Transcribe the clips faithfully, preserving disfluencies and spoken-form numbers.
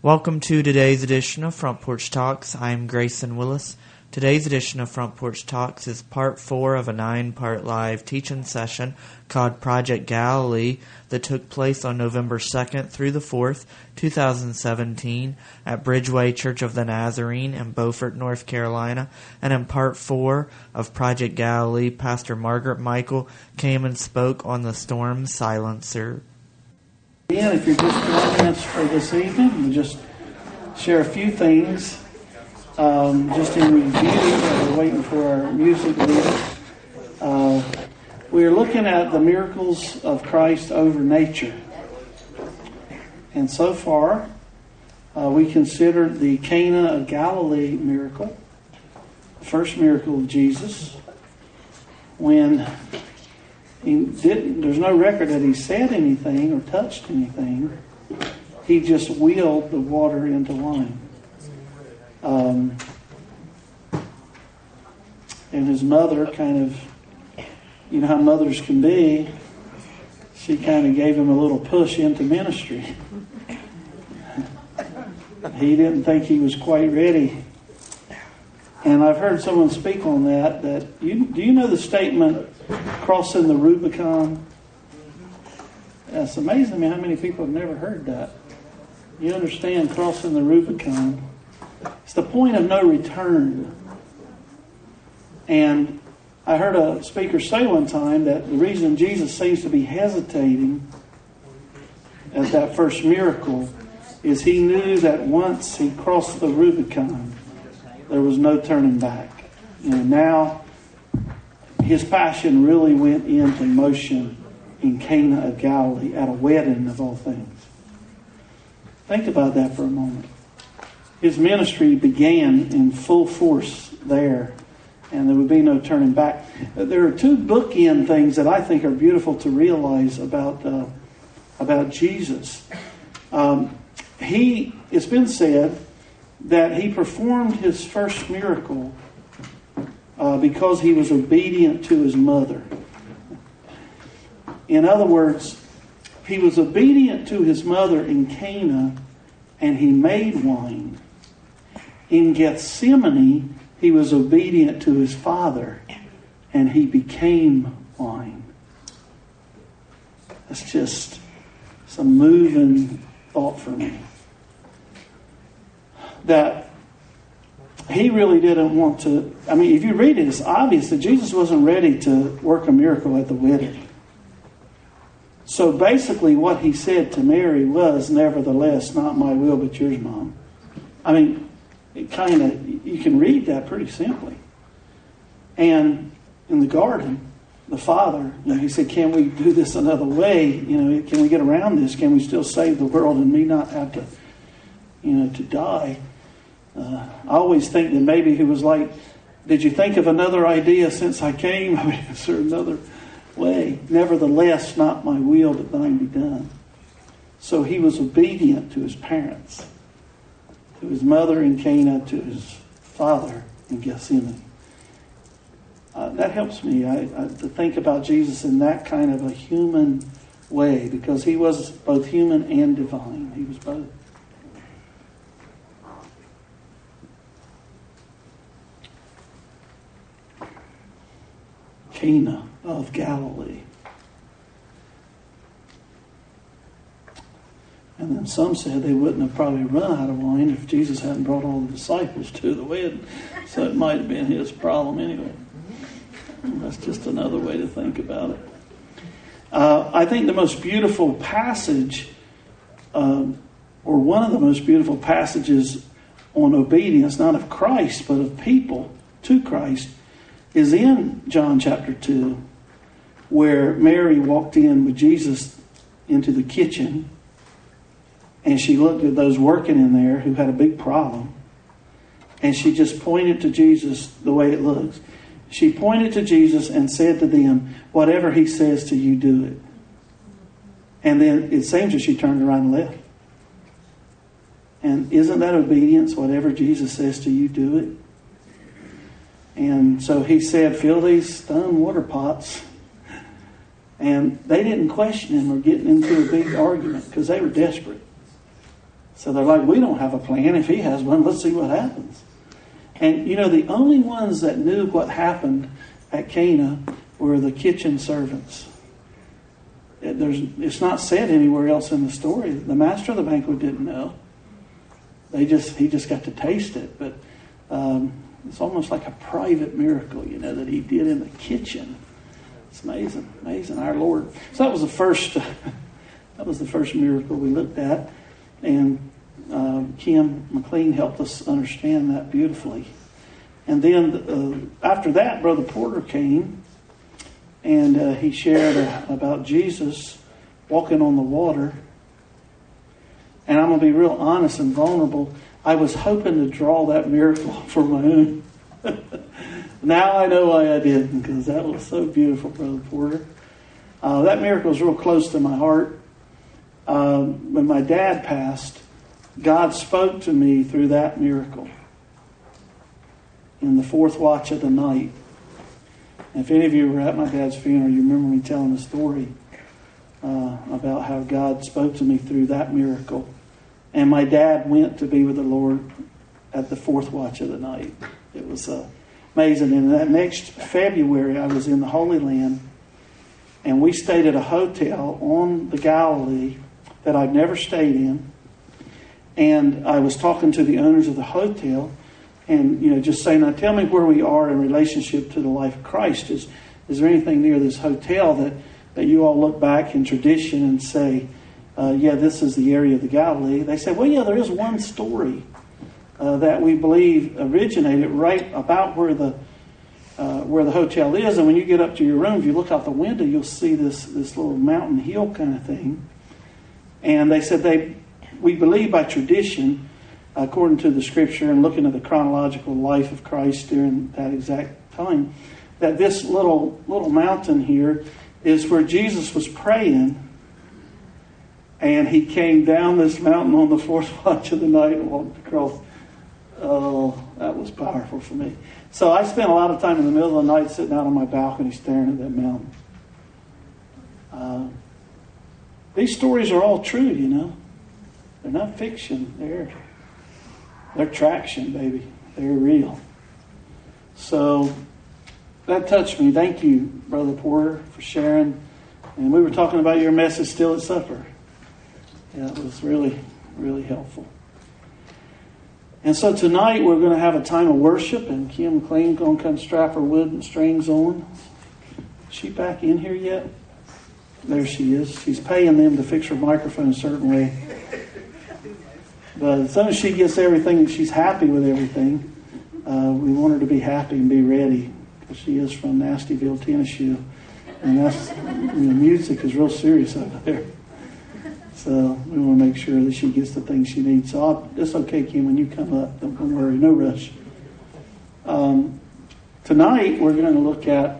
Welcome to today's edition of Front Porch Talks. I'm Grayson Willis. Today's edition of Front Porch Talks is part four of a nine-part live teaching session called Project Galilee that took place on November second through the fourth, two thousand seventeen at Bridgeway Church of the Nazarene in Beaufort, North Carolina. And in part four of Project Galilee, Pastor Margaret Michael came and spoke on the storm silencer. Again, if you're just joining us for this evening, we'll just share a few things. Um, just in review, we're waiting for our music leader. Uh, we're looking at the miracles of Christ over nature. And so far, uh, we considered the Cana of Galilee miracle, the first miracle of Jesus, when he didn't, there's no record that he said anything or touched anything. He just willed the water into wine. Um, and his mother kind of, you know how mothers can be, she kind of gave him a little push into ministry. He didn't think he was quite ready. And I've heard someone speak on that, that you, do you know the statement, crossing the Rubicon? It's amazing to me how many people have never heard that. You understand crossing the Rubicon. It's the point of no return. And I heard a speaker say one time that the reason Jesus seems to be hesitating at that first miracle is he knew that once he crossed the Rubicon, there was no turning back. And now his passion really went into motion in Cana of Galilee at a wedding of all things. Think about that for a moment. His ministry began in full force there, and there would be no turning back. There are two bookend things that I think are beautiful to realize about uh, about Jesus. Um, he, it's been said that he performed his first miracle uh, because he was obedient to his mother. In other words, he was obedient to his mother in Cana, and he made wine. In Gethsemane, he was obedient to his father, and he became wine. That's just some moving thought for me. That he really didn't want to... I mean, if you read it, it's obvious that Jesus wasn't ready to work a miracle at the wedding. So basically what he said to Mary was, nevertheless, not my will but yours, Mom. I mean, it kind of, you can read that pretty simply. And in the garden, the Father, you know, he said, can we do this another way? You know, can we get around this? Can we still save the world and me not have to, you know, to die? Uh, I always think that maybe he was like, did you think of another idea since I came? I mean, is there another way? Nevertheless, not my will, but thine be done. So he was obedient to his parents, to his mother in Cana, to his father in Gethsemane. Uh, that helps me I, I, to think about Jesus in that kind of a human way, because he was both human and divine. He was both. Cana of Galilee. And then some said they wouldn't have probably run out of wine if Jesus hadn't brought all the disciples to the wedding. So it might have been his problem anyway. That's just another way to think about it. Uh, I think the most beautiful passage, um, or one of the most beautiful passages on obedience, not of Christ, but of people to Christ, is in John chapter two, where Mary walked in with Jesus into the kitchen, and she looked at those working in there who had a big problem, and she just pointed to Jesus the way it looks. She pointed to Jesus and said to them, whatever he says to you, do it. And then it seems that she turned around and left. And isn't that obedience? Whatever Jesus says to you, do it. And so he said, fill these stone water pots. And they didn't question him or get into a big argument because they were desperate. So they're like, we don't have a plan. If he has one, let's see what happens. And, you know, the only ones that knew what happened at Cana were the kitchen servants. It, there's, it's not said anywhere else in the story. The master of the banquet didn't know. They just he just got to taste it. But um, it's almost like a private miracle, you know, that he did in the kitchen. It's amazing, amazing, our Lord. So that was the first. that was the first miracle we looked at, and uh, Kim McLean helped us understand that beautifully. And then uh, after that, Brother Porter came, and uh, he shared uh, about Jesus walking on the water. And I'm going to be real honest and vulnerable. I was hoping to draw that miracle for my own. Now I know why I didn't, because that was so beautiful, Brother Porter. Uh, that miracle is real close to my heart. Um, when my dad passed, God spoke to me through that miracle in the fourth watch of the night. And if any of you were at my dad's funeral, you remember me telling the story uh, about how God spoke to me through that miracle. And my dad went to be with the Lord at the fourth watch of the night. It was uh, amazing. And that next February, I was in the Holy Land, and we stayed at a hotel on the Galilee that I'd never stayed in. And I was talking to the owners of the hotel, and you know, just saying, "Now tell me where we are in relationship to the life of Christ. Is is there anything near this hotel that that you all look back in tradition and say, Uh, yeah, this is the area of the Galilee?" They said, well, yeah, there is one story uh, that we believe originated right about where the uh, where the hotel is. And when you get up to your room, if you look out the window, you'll see this this little mountain hill kind of thing. And they said they we believe by tradition, according to the Scripture and looking at the chronological life of Christ during that exact time, that this little little mountain here is where Jesus was praying. And he came down this mountain on the fourth watch of the night and walked across. Oh, that was powerful for me. So I spent a lot of time in the middle of the night sitting out on my balcony staring at that mountain. Uh, these stories are all true, you know. They're not fiction. They're, they're traction, baby. They're real. So that touched me. Thank you, Brother Porter, for sharing. And we were talking about your message still at supper. Yeah, it was really, really helpful. And so tonight we're going to have a time of worship, and Kim McLean's going to come strap her wooden strings on. Is she back in here yet? There she is. She's paying them to fix her microphone a certain way. But as soon as she gets everything, she's happy with everything. Uh, we want her to be happy and be ready, because she is from Nastyville, Tennessee. And that's, you know, music is real serious over there. So we want to make sure that she gets the things she needs. So I'll, it's okay, Kim, when you come up. Don't, don't worry, no rush. Um, tonight we're going to look at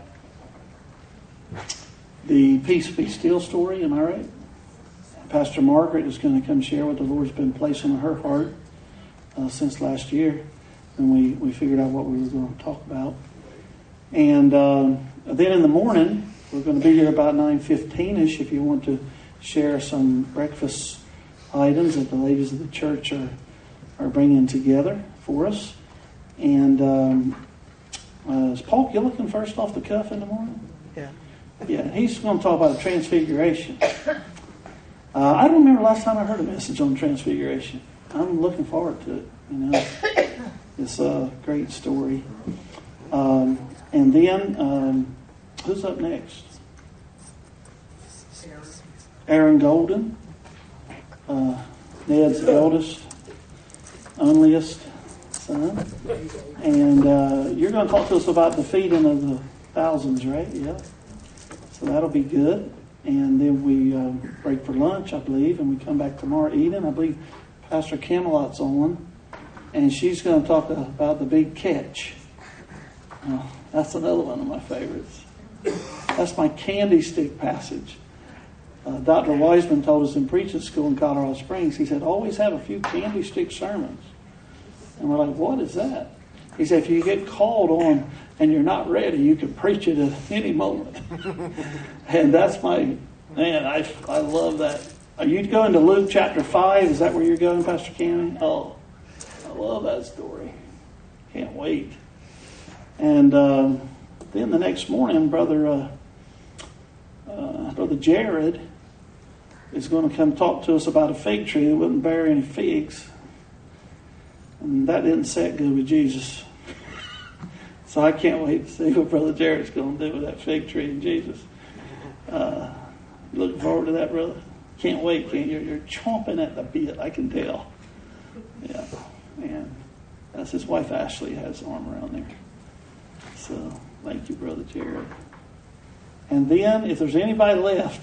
the Peace Be Still story. Am I right? Pastor Margaret is going to come share what the Lord's been placing on her heart uh, since last year. And we, we figured out what we were going to talk about. And uh, then in the morning, we're going to be here about nine fifteen-ish if you want to share some breakfast items that the ladies of the church are are bringing together for us. And um, uh, is Paul Gillikin first off the cuff in the morning? Yeah. Yeah, he's going to talk about the Transfiguration. Uh, I don't remember last time I heard a message on Transfiguration. I'm looking forward to it. You know, it's a great story. Um, and then, um, who's up next? Aaron Golden, uh, Ned's eldest, onlyest son. And uh, you're going to talk to us about the feeding of the thousands, right? Yeah. So that'll be good. And then we uh, break for lunch, I believe, and we come back tomorrow evening. I believe Pastor Camelot's on, and she's going to talk about the big catch. Oh, that's another one of my favorites. That's my candy stick passage. Uh, Doctor Wiseman told us in preaching school in Colorado Springs, he said, always have a few candy stick sermons. And we're like, what is that? He said, if you get called on and you're not ready, you can preach it at any moment. And that's my, man, I, I love that Are you going to Luke chapter five? Is that where you're going, Pastor Cammy? Oh, I love that story. Can't wait. And uh, then the next morning, Brother uh, uh, Brother Jared is going to come talk to us about a fig tree that wouldn't bear any figs. And that didn't set good with Jesus. So I can't wait to see what Brother Jared's going to do with that fig tree and Jesus. Uh, looking forward to that, brother. Can't wait. Can't you? You're chomping at the bit, I can tell. Yeah. And that's his wife, Ashley, has an arm around there. So thank you, Brother Jared. And then, if there's anybody left,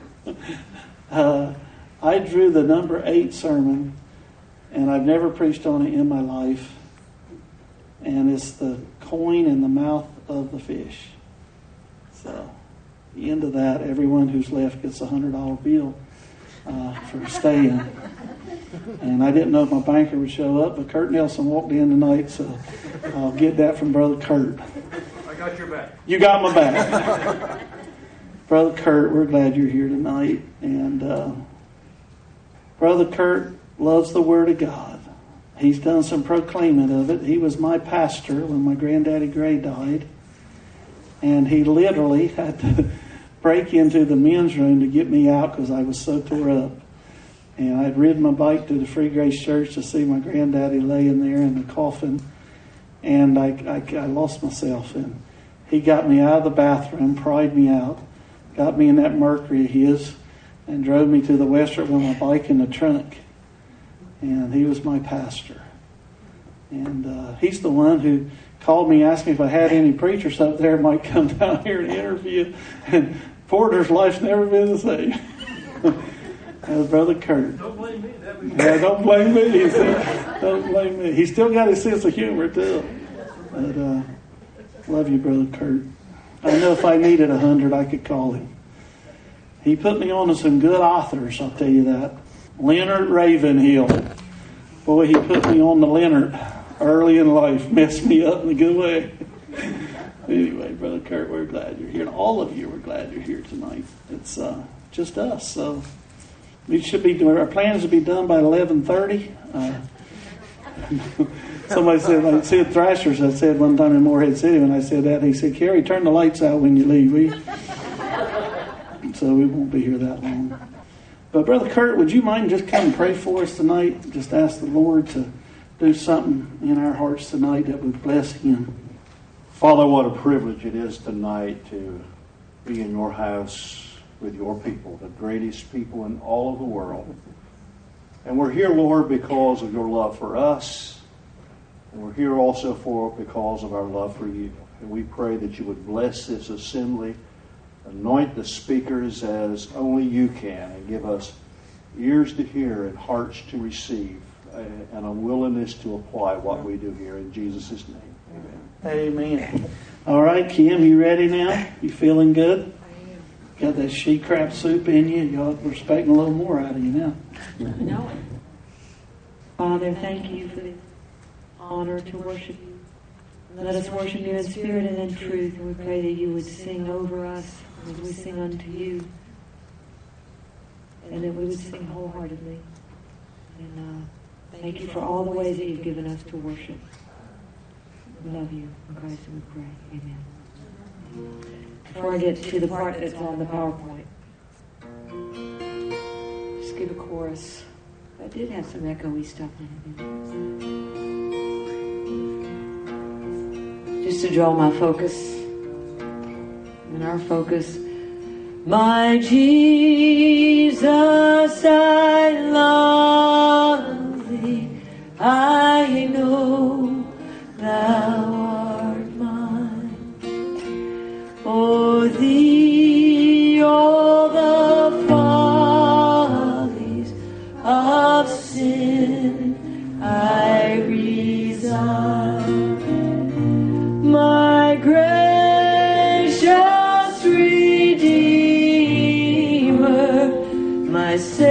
uh, I drew the number eight sermon, and I've never preached on it in my life. And it's the coin in the mouth of the fish. So, at the end of that, everyone who's left gets a one hundred dollar bill uh, for staying. And I didn't know if my banker would show up, but Kurt Nelson walked in tonight, so I'll get that from Brother Kurt. I got your back. You got my back. Brother Kurt, we're glad you're here tonight. And uh, Brother Kurt loves the Word of God. He's done some proclaiming of it. He was my pastor when my granddaddy Gray died. And he literally had to break into the men's room to get me out because I was so tore up. And I'd ridden my bike to the Free Grace Church to see my granddaddy laying there in the coffin. And I, I, I lost myself. And he got me out of the bathroom, pried me out, got me in that Mercury of his, and drove me to the Western with my bike in the trunk. And he was my pastor. And uh, he's the one who called me, asked me if I had any preachers up there might come down here and interview. And Porter's life's never been the same. That was Brother Kurt. Don't blame me. That was yeah, don't blame me. He said, don't blame me. He's still got his sense of humor, too. But uh, love you, Brother Kurt. I know if I needed a hundred, I could call him. He put me on to some good authors, I'll tell you that. Leonard Ravenhill. Boy, he put me on the Leonard early in life. Messed me up in a good way. Anyway, Brother Kurt, we're glad you're here. And all of you, we're glad you're here tonight. It's uh, just us. So we should be doing, our plans to be done by eleven thirty. Uh, somebody said, like Sid Thrashers, I said one time in Morehead City when I said that, he said, Kerry, turn the lights out when you leave. We, so we won't be here that long. But Brother Kurt, would you mind just come and pray for us tonight? Just ask the Lord to do something in our hearts tonight that would bless Him. Father, what a privilege it is tonight to be in your house with your people, the greatest people in all of the world. And we're here, Lord, because of your love for us. And we're here also for because of our love for you. And we pray that you would bless this assembly, anoint the speakers as only you can, and give us ears to hear and hearts to receive, and a willingness to apply what we do here. In Jesus' name, amen. Amen. All right, Kim, you ready now? You feeling good? I am. Got that she crab soup in you? Y'all, we're expecting a little more out of you now. No. Father, thank you for the honor to worship you. Let us worship you in spirit and in truth. And we pray that you would sing over us as we sing unto you. And that we would sing wholeheartedly. And uh, thank you for all the ways that you've given us to worship. We love you. In Christ we pray. Amen. Before I get to the part that's on the PowerPoint, just give a chorus. I did have some echoey stuff in it. Just to draw my focus and our focus. My Jesus, I love thee. I know thou art mine. For thee all the follies of sin I resign. My gracious Redeemer, my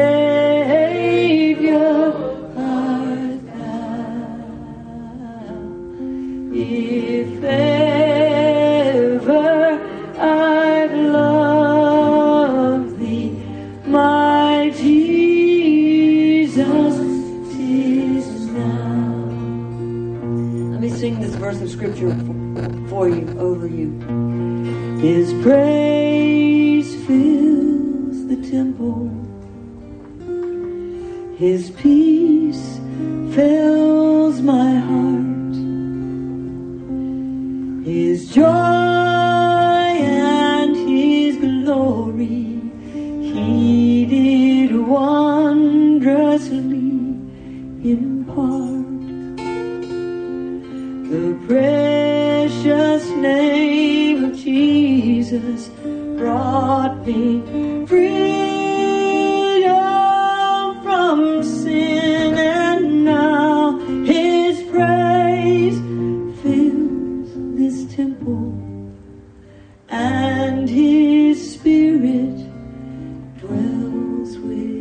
Savior art thou. If ever I've scripture for you, over you. His praise fills the temple. His peace fills my heart. His joy and His glory He did wondrously impart. The precious name of Jesus brought me freedom from sin, and now His praise fills this temple, and His Spirit dwells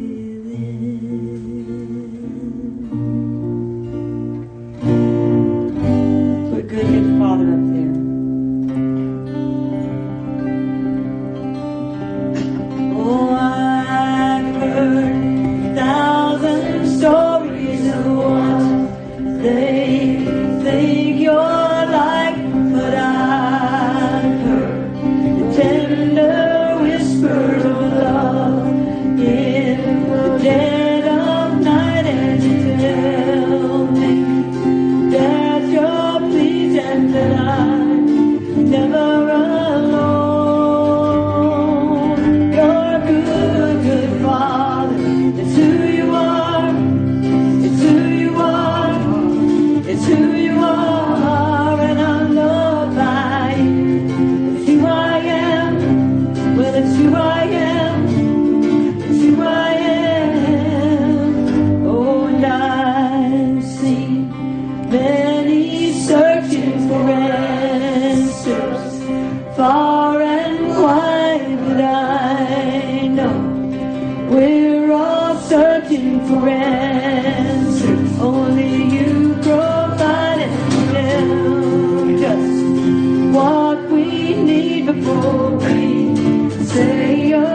within. Put good good Father up there. Oh, I've heard a thousand stories of what they think you're like, but I've heard the tender whispers of love in the dead of night, and you tell me that you're pleased and that I'm never alone. You're a good, good Father. It's who you are. It's who you are. It's who you are, and I'm loved by you. It's who I am. Well, it's who I am. It's who I am. Oh, and I've seen many searching for answers far and wide, but I know we're all searching for answers. Only you provide and tell just what we need before we say a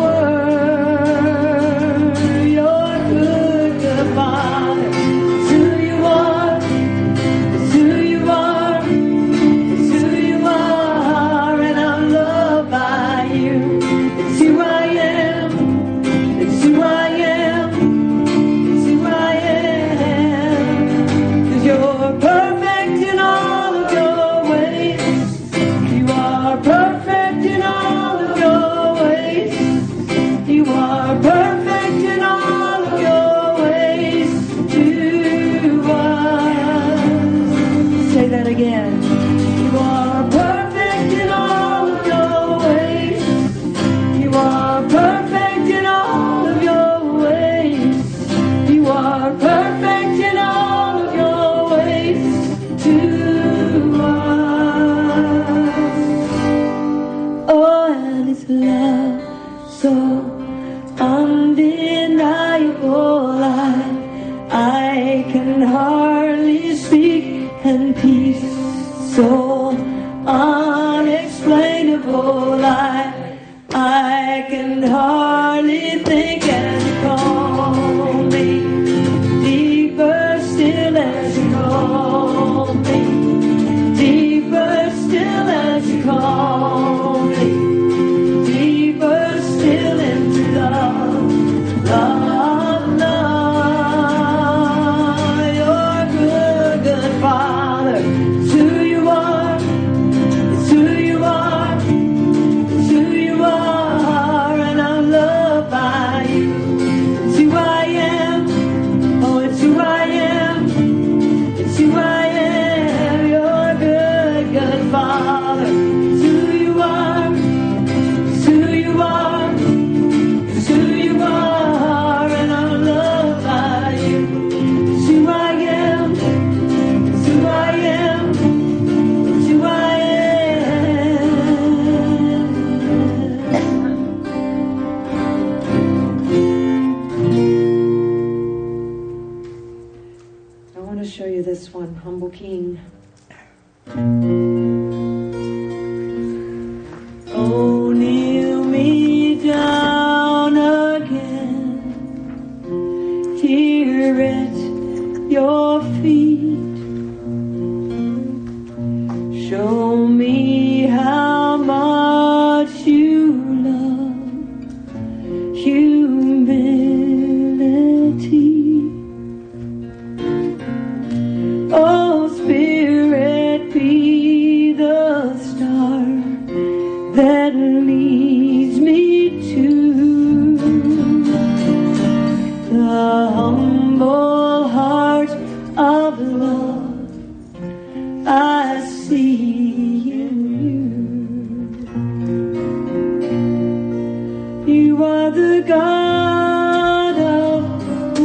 word. You're good, good Father. It's who you are. It's who you are. It's who you are, and I'm loved by you. It's who I am. It's who I am. It's who I am. 'Cause you're perfect in all of your ways. You are perfect in all of your ways. You are perfect in all of your ways to us. Say that again. You are perfect in all of your ways. You are perfect in all of your ways. You are perfect in all of your ways to us. Oh, and it's love so undeniable, I, I can hardly speak, and peace so unexplainable, I, I can hardly think, and you call me deeper still as you call me, deeper still as you call me, deeper still into love, love, love. You're good, good Father. It's who you are. It's who you are. It's who you are, and I'm loved by you. It's who I am. Oh, it's who I am. It's who I am. You're good, good Father. It's who you are. It's who you are. It's who you are, and I'm loved by you. It's who I am. It's who I am. It's who I am. I want to show you this one, Humble King. Oh, kneel me down again here at your feet. that leads me to the humble heart of love I see in you. You are the God of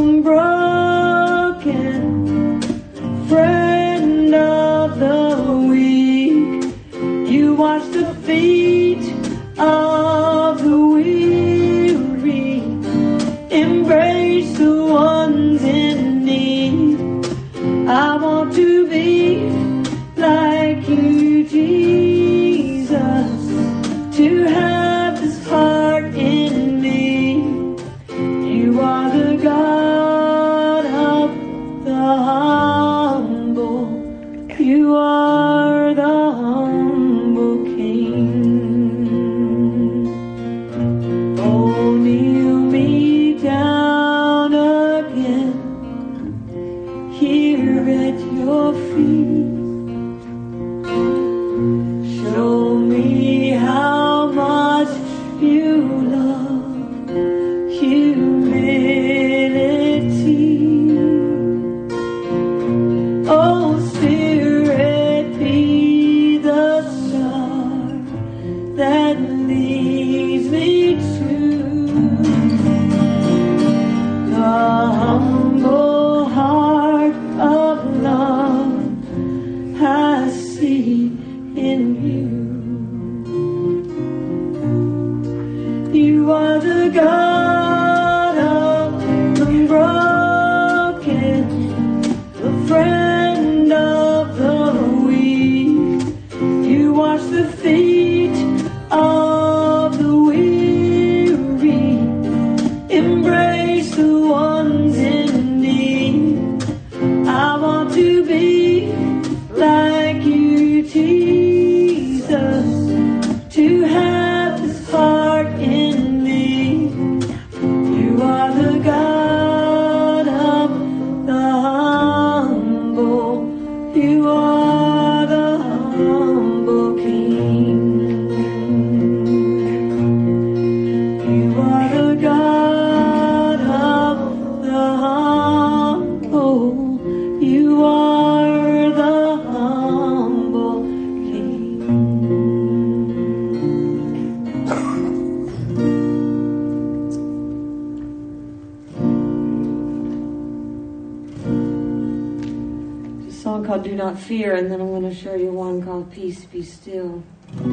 broken, friend of the weak. You wash the feet of the weary, embrace the ones in need. I want to be like you, Jesus, to have this heart in me. You are the God of the humble. You are the humble King. Oh, kneel me down again here at your feet. Show me how much you love humility. Oh, Spirit, be the star that leads me to the humble heart of love I see in you. You are the God of the broken, the friend of the weak. You wash the feet of the weary, embrace the ones in need. I want to be like you, Jesus, to have this heart in me. You are the God of the humble. You are the humble King. You are the God of the humble. You are the humble King. It's a song called Do Not Fear, and then I'm going to show you one called Peace, Be Still.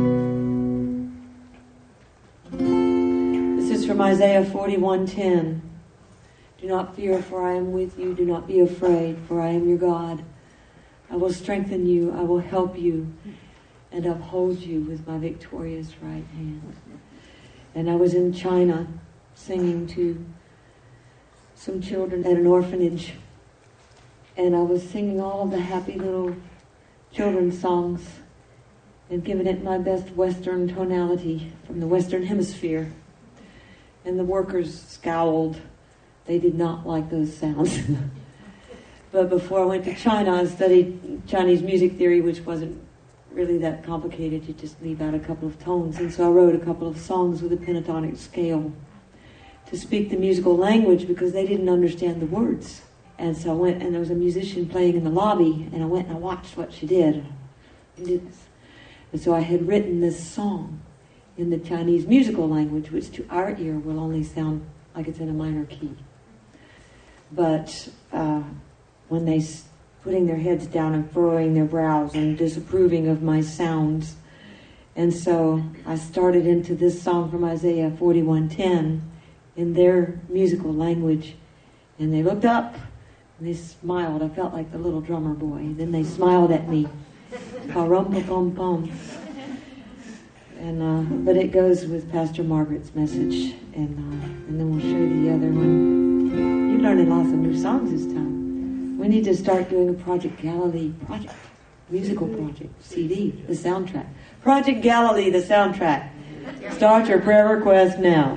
This is from Isaiah forty-one ten. Do not fear, for I am with you. Do not be afraid, for I am your God. I will strengthen you. I will help you and uphold you with my victorious right hand. And I was in China singing to some children at an orphanage. And I was singing all of the happy little children's songs and giving it my best Western tonality from the Western Hemisphere. And the workers scowled. They did not like those sounds. But before I went to China, I studied Chinese music theory, which wasn't really that complicated. You just leave out a couple of tones. And so I wrote a couple of songs with a pentatonic scale to speak the musical language because they didn't understand the words. And so I went, and there was a musician playing in the lobby, and I went and I watched what she did. And did this. And so I had written this song in the Chinese musical language, which to our ear will only sound like it's in a minor key. But uh, when they s- putting their heads down and furrowing their brows and disapproving of my sounds, and so I started into this song from Isaiah forty-one ten in their musical language, and they looked up and they smiled. I felt like the little drummer boy. Then they smiled at me, pa-rum-pa-pum-pum. And uh, but it goes with Pastor Margaret's message, and uh, and then we'll show you the other one. You're learning lots of new songs this time. We need to start doing a Project Galilee project, musical project, C D, the soundtrack. Project Galilee, the soundtrack. Start your prayer request now.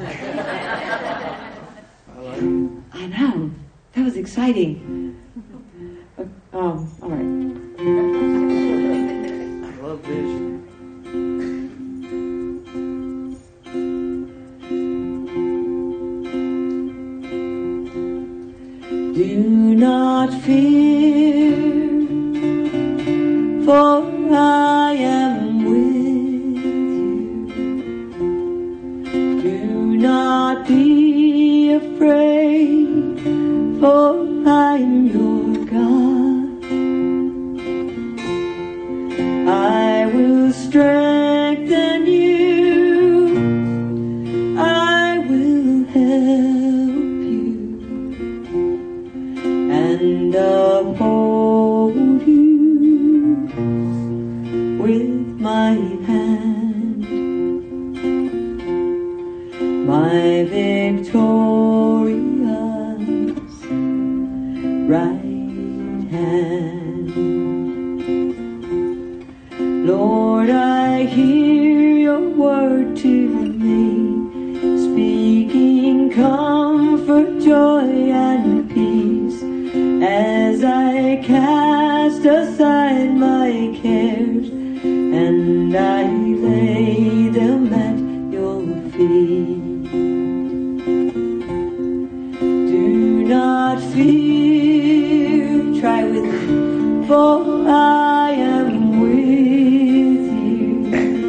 I know. That was exciting. Uh, um, all right. I love vision. for I am your God. I will strengthen you, I will help you, and uphold you with my hand, my victorious right hand. Lord, I hear your word to me, speaking comfort, joy, and peace, as I cast aside my cares, and I lay them at your feet. Do not fear, try with me, for I am with you.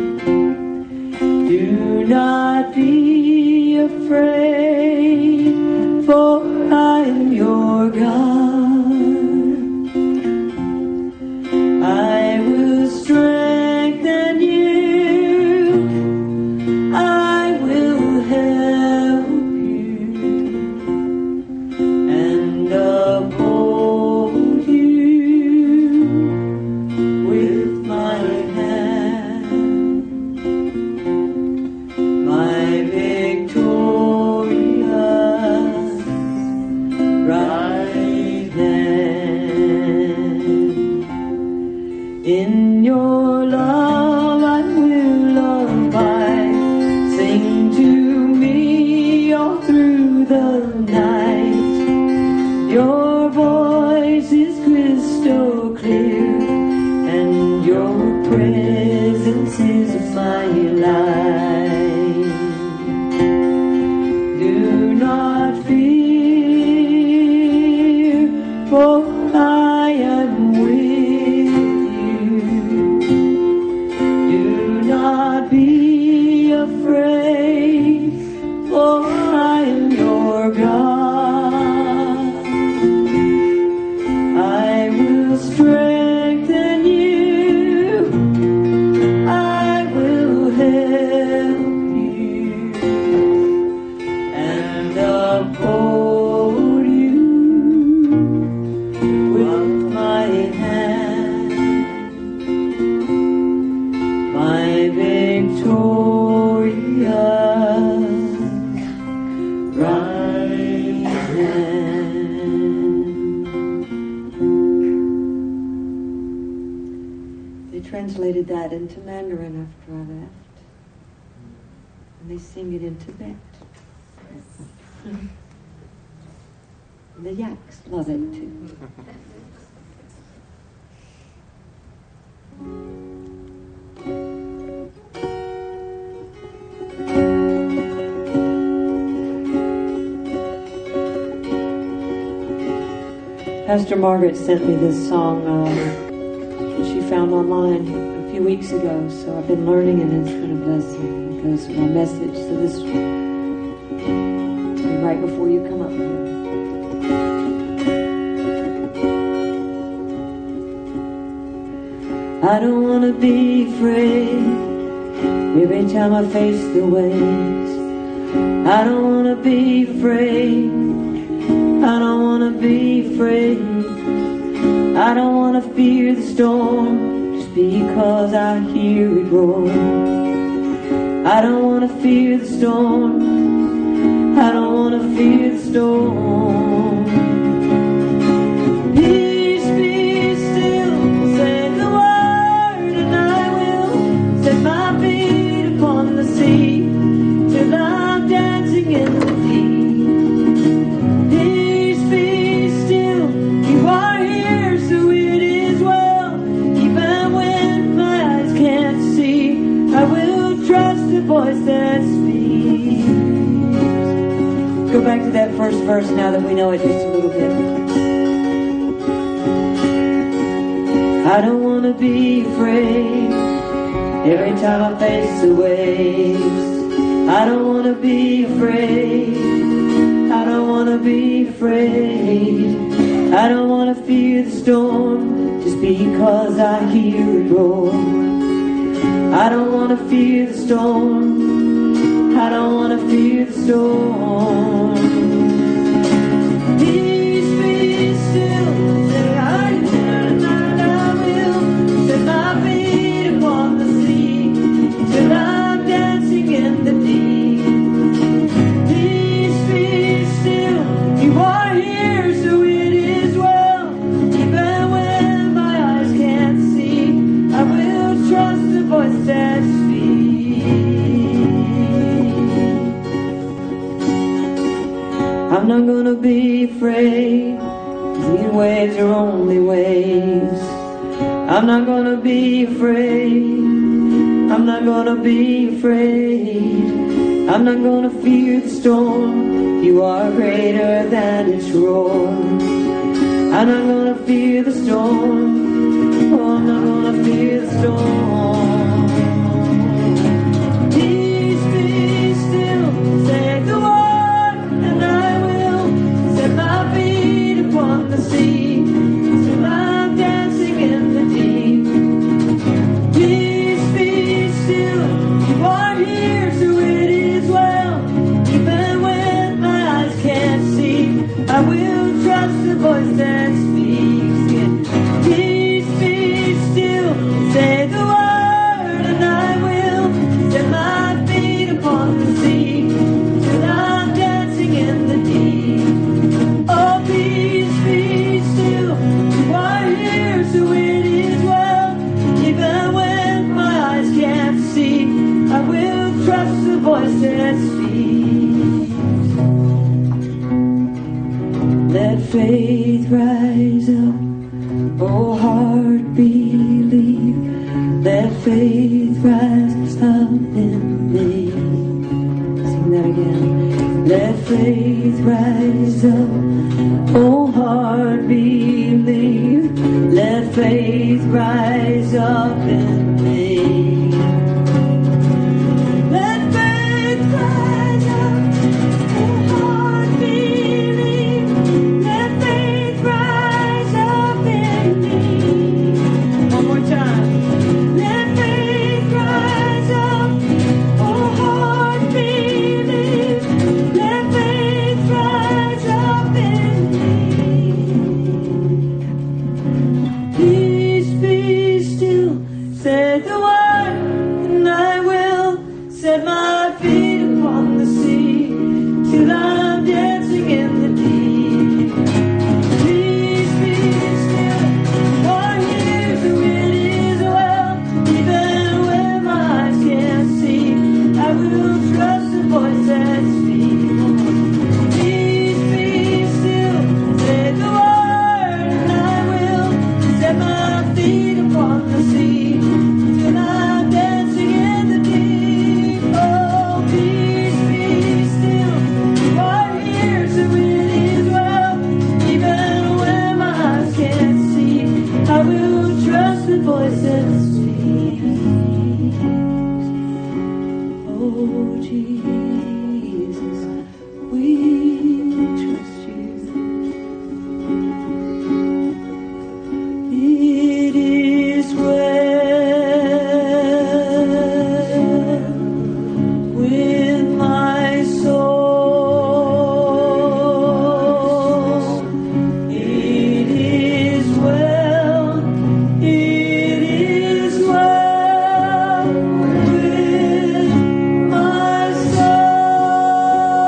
Do not be afraid, for I am your God. I will strengthen you, I will help you, and uphold you with my hand, my victorious right hand. In your love I will abide, sing to me all through the night. Your voice is crystal clear, and your presence is my light. Do not fear, for I am with you. Do not be afraid, for I am your God. I will strengthen you, I will help you, and uphold you with my hand, my victorious right hand. They translated that into Mandarin after I left, and they sing it in Tibet. And the Yaks love it too. Pastor Margaret sent me this song uh, that she found online a few weeks ago, so I've been learning it, and it's been a blessing. It goes with my message, so this will be right before you come up here. I don't want to be afraid every time I face the waves. I don't want to be afraid. I don't want to be afraid. I don't want to fear the storm just because I hear it roar. I don't want to fear the storm. I don't want to fear the storm. Peace be still, say the word, and I will set my feet upon the sea till I'm dancing in the deep. Voice that speaks. Go back to that first verse now that we know it just a little bit. I don't want to be afraid every time I face the waves. I don't want to be afraid. I don't want to be afraid. I don't want to fear the storm just because I hear it roar. I don't want to fear the storm. I don't want to fear the storm. Peace be still. Say I and I will set my feet upon the sea till I'm dancing in the deep. Peace be still. You are here, so it is well. Even when my eyes can't see, I will trust the voice that speaks. I'm not gonna be afraid. These waves are only waves. I'm not gonna be afraid. I'm not gonna be afraid. I'm not gonna fear the storm. You are greater than its roar. I'm not gonna fear the storm. Oh, I'm not gonna fear the storm. Peace be still. Say the word, and I will set my feet upon the sea till I'm dancing in the deep. Peace be still. You are here, so it is well. Even when my eyes can't see, I will trust the voice that speaks. Yeah. Peace be still. Say the word, and I will set my feet upon the sea till I'm dancing in the deep. Oh, peace be still. You are here, so it is well. Even when my eyes can't see, I will trust the voice that speaks. Let faith rise up, oh heart believe. Let faith rise up in me. Sing that again. Let faith rise up, oh heart believe. Let faith rise up in me. Let faith rise up, oh heart believe. Let faith rise up in me. One more time. Let faith rise up, oh heart believe. Let faith rise up in me. Peace be still. Say the word, and I will set my feet upon the sea till I'm dancing in the deep. Peace be still. You are here, so it is well. Even when my eyes can't see, I will trust the voice that speaks. Peace be still. Say the word, and I will set my feet upon the sea till I'm dancing in the deep. Oh, peace be still. You are here, so it is well. Even when my eyes can't see, I will trust the voice that speaks. Oh, Jesus, we trust you. It is well with my soul. It is well. It is well with my soul.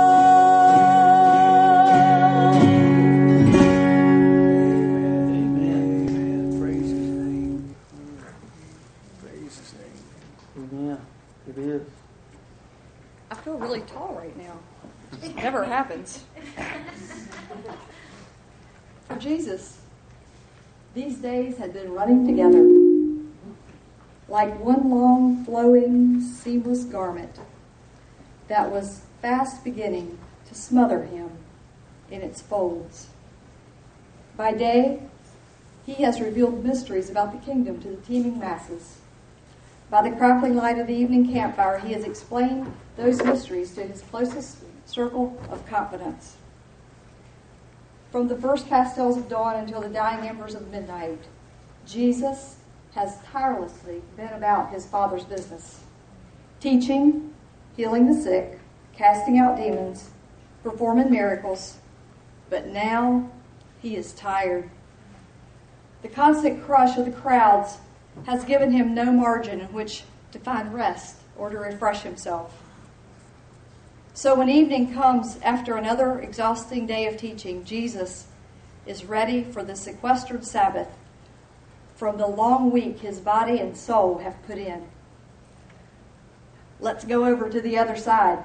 Amen. Praise his name. Praise his name. Amen. It is. I feel really tall right now. Never happens. For Jesus, these days had been running together like one long, flowing, seamless garment that was fast beginning to smother him in its folds. By day, he has revealed mysteries about the kingdom to the teeming masses. By the crackling light of the evening campfire, he has explained those mysteries to his closest circle of confidence. from the first pastels of dawn until the dying embers of midnight, Jesus has tirelessly been about his Father's business, teaching, healing the sick, casting out demons, performing miracles, but now he is tired. The constant crush of the crowds has given him no margin in which to find rest or to refresh himself. So when evening comes after another exhausting day of teaching, Jesus is ready for the sequestered Sabbath from the long week his body and soul have put in. Let's go over to the other side.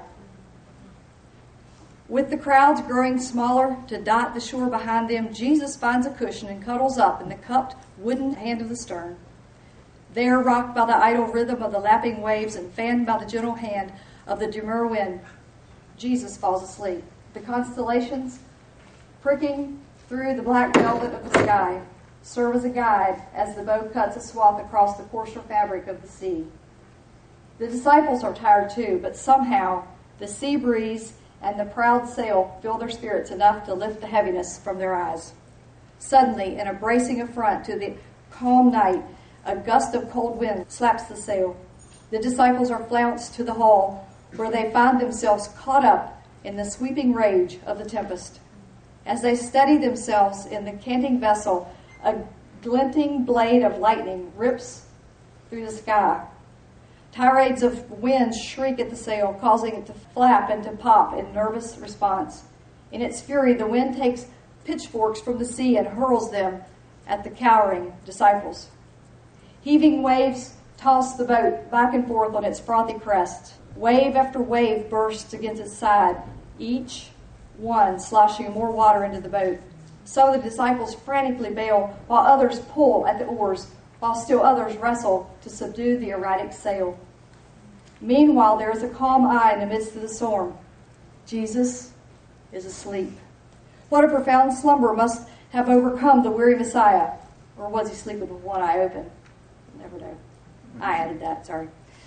With the crowds growing smaller to dot the shore behind them, Jesus finds a cushion and cuddles up in the cupped wooden hand of the stern. There, rocked by the idle rhythm of the lapping waves and fanned by the gentle hand of the demure wind, Jesus falls asleep. The constellations, pricking through the black velvet of the sky, serve as a guide as the bow cuts a swath across the coarser fabric of the sea. The disciples are tired too, but somehow the sea breeze and the proud sail fill their spirits enough to lift the heaviness from their eyes. Suddenly, in a bracing affront to the calm night, a gust of cold wind slaps the sail. The disciples are flounced to the hull, where they find themselves caught up in the sweeping rage of the tempest. As they steady themselves in the canting vessel, a glinting blade of lightning rips through the sky. Tirades of wind shriek at the sail, causing it to flap and to pop in nervous response. In its fury, the wind takes pitchforks from the sea and hurls them at the cowering disciples. Heaving waves toss the boat back and forth on its frothy crest. Wave after wave bursts against its side, each one sloshing more water into the boat. Some of the disciples frantically bail, while others pull at the oars, while still others wrestle to subdue the erratic sail. Meanwhile, there is a calm eye in the midst of the storm. Jesus is asleep. What a profound slumber must have overcome the weary Messiah. Or was he sleeping with one eye open? Never know. I added that, sorry.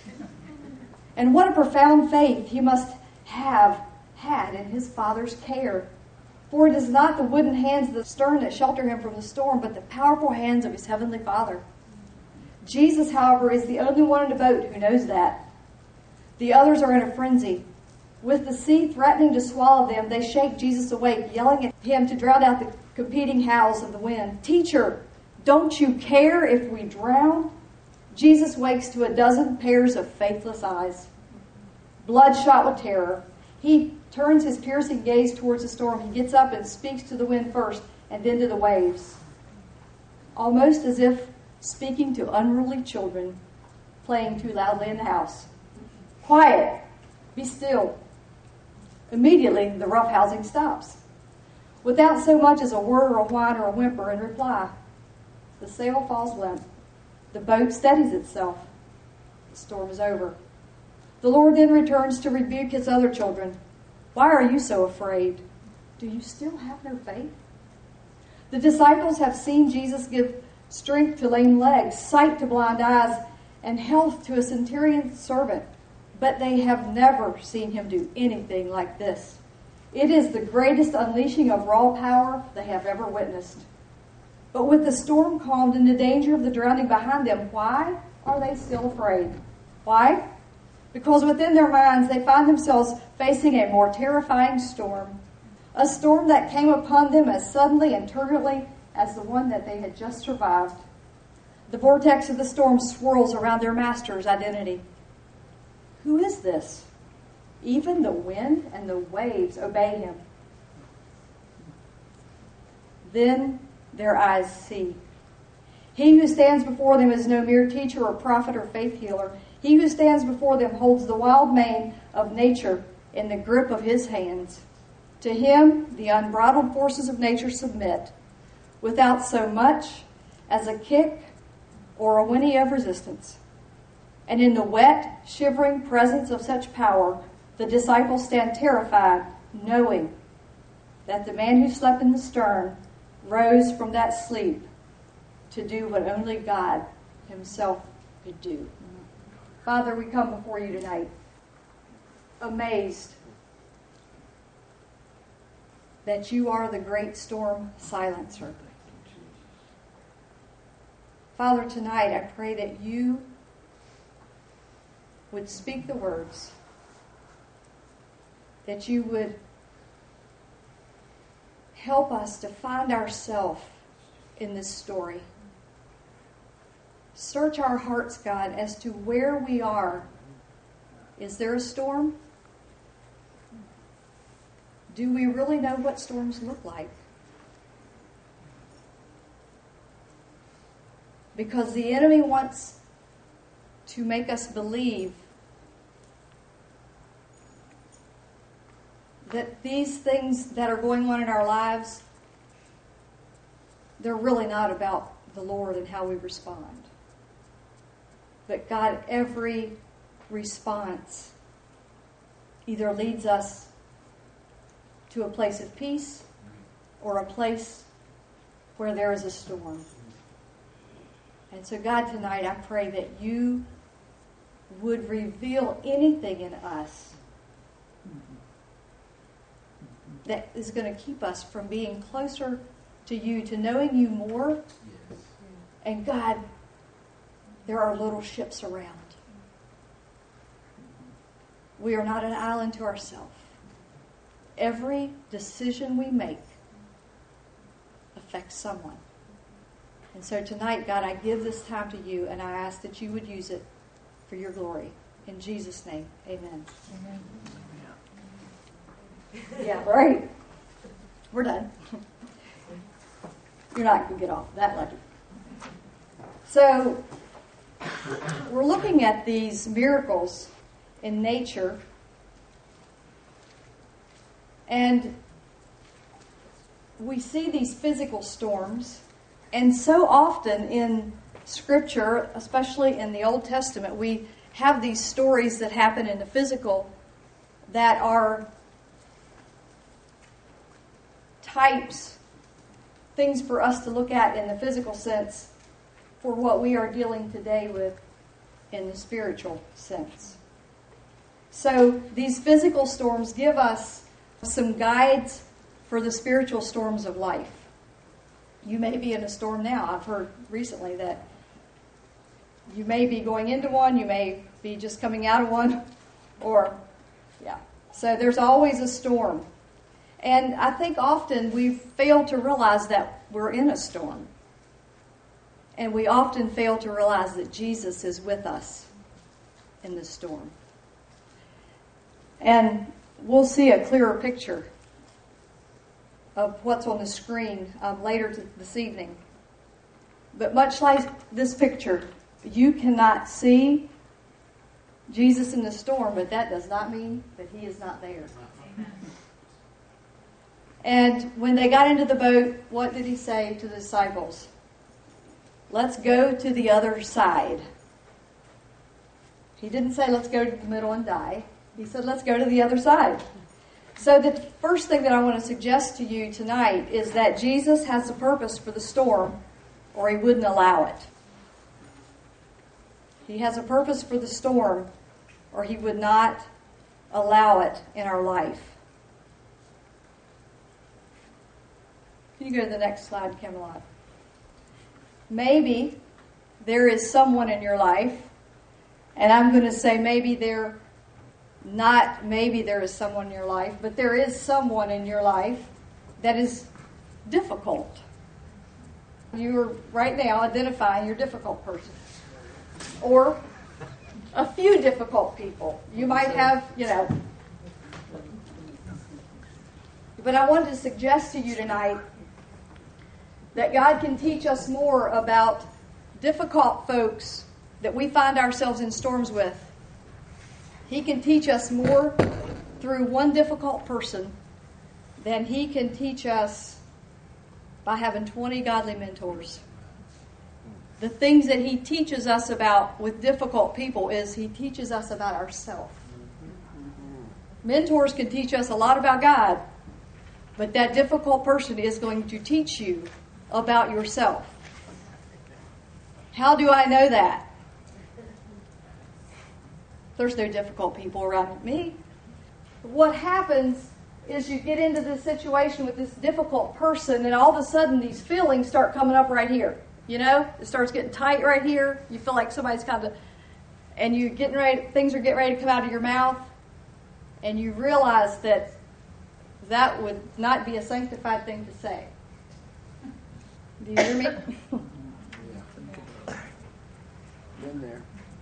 And what a profound faith he must have had in his Father's care. For it is not the wooden hands of the stern that shelter him from the storm, but the powerful hands of his heavenly Father. Jesus, however, is the only one in the boat who knows that. The others are in a frenzy. With the sea threatening to swallow them, they shake Jesus awake, yelling at him to drown out the competing howls of the wind. "Teacher, don't you care if we drown?" Jesus wakes to a dozen pairs of faithless eyes. Bloodshot with terror, he turns his piercing gaze towards the storm. He gets up and speaks to the wind first, and then to the waves, almost as if speaking to unruly children playing too loudly in the house. "Quiet! Be still!" Immediately, the roughhousing stops, without so much as a word or a whine or a whimper in reply. The sail falls limp. The boat steadies itself. The storm is over. The Lord then returns to rebuke his other children. "Why are you so afraid? Do you still have no faith?" The disciples have seen Jesus give strength to lame legs, sight to blind eyes, and health to a centurion's servant, but they have never seen him do anything like this. It is the greatest unleashing of raw power they have ever witnessed. But with the storm calmed and the danger of the drowning behind them, why are they still afraid? Why? Because within their minds they find themselves facing a more terrifying storm. A storm that came upon them as suddenly and turbulently as the one that they had just survived. The vortex of the storm swirls around their master's identity. Who is this? Even the wind and the waves obey him. Then their eyes see. He who stands before them is no mere teacher or prophet or faith healer. He who stands before them holds the wild mane of nature in the grip of his hands. To him, the unbridled forces of nature submit, without so much as a kick or a whinny of resistance. And in the wet, shivering presence of such power, the disciples stand terrified, knowing that the man who slept in the stern rose from that sleep to do what only God himself could do. Father, we come before you tonight, amazed that you are the great storm silencer. Father, tonight I pray that you would speak the words, that you would help us to find ourselves in this story. Search our hearts, God, as to where we are. Is there a storm? Do we really know what storms look like? Because the enemy wants to make us believe that these things that are going on in our lives, they're really not about the Lord and how we respond. But God, every response either leads us to a place of peace or a place where there is a storm. And so, God, tonight I pray that you would reveal anything in us that is going to keep us from being closer to you, to knowing you more. Yes. And God, there are little ships around. We are not an island to ourselves. Every decision we make affects someone. And so tonight, God, I give this time to you, and I ask that you would use it for your glory. In Jesus' name, amen. Amen. Yeah, right. We're done. You're not going to get off that lucky. So, we're looking at these miracles in nature. And we see these physical storms. And so often in Scripture, especially in the Old Testament, we have these stories that happen in the physical that are types, things for us to look at in the physical sense for what we are dealing today with in the spiritual sense. So these physical storms give us some guides for the spiritual storms of life. You may be in a storm now. I've heard recently that you may be going into one, you may be just coming out of one, or, yeah. So there's always a storm. And I think often we fail to realize that we're in a storm. And we often fail to realize that Jesus is with us in the storm. And we'll see a clearer picture of what's on the screen um, later t- this evening. But much like this picture, you cannot see Jesus in the storm, but that does not mean that he is not there. Amen. And when they got into the boat, what did he say to the disciples? Let's go to the other side. He didn't say let's go to the middle and die. He said let's go to the other side. So the first thing that I want to suggest to you tonight is that Jesus has a purpose for the storm, or he wouldn't allow it. He has a purpose for the storm, or he would not allow it in our life. Can you go to the next slide, Camelot? Maybe there is someone in your life, and I'm going to say maybe there, not maybe there is someone in your life, but there is someone in your life that is difficult. You are right now identifying your difficult person. Or a few difficult people. You might have, you know. But I wanted to suggest to you tonight that God can teach us more about difficult folks that we find ourselves in storms with. He can teach us more through one difficult person than he can teach us by having twenty godly mentors. The things that he teaches us about with difficult people is he teaches us about ourselves. Mentors can teach us a lot about God, but that difficult person is going to teach you about yourself. How do I know that? There's no difficult people around me. What happens is you get into this situation with this difficult person, and all of a sudden these feelings start coming up right here. You know, it starts getting tight right here. You feel like somebody's kind of, and you're getting ready, things are getting ready to come out of your mouth, and you realize that that would not be a sanctified thing to say. Do you hear me? Been there.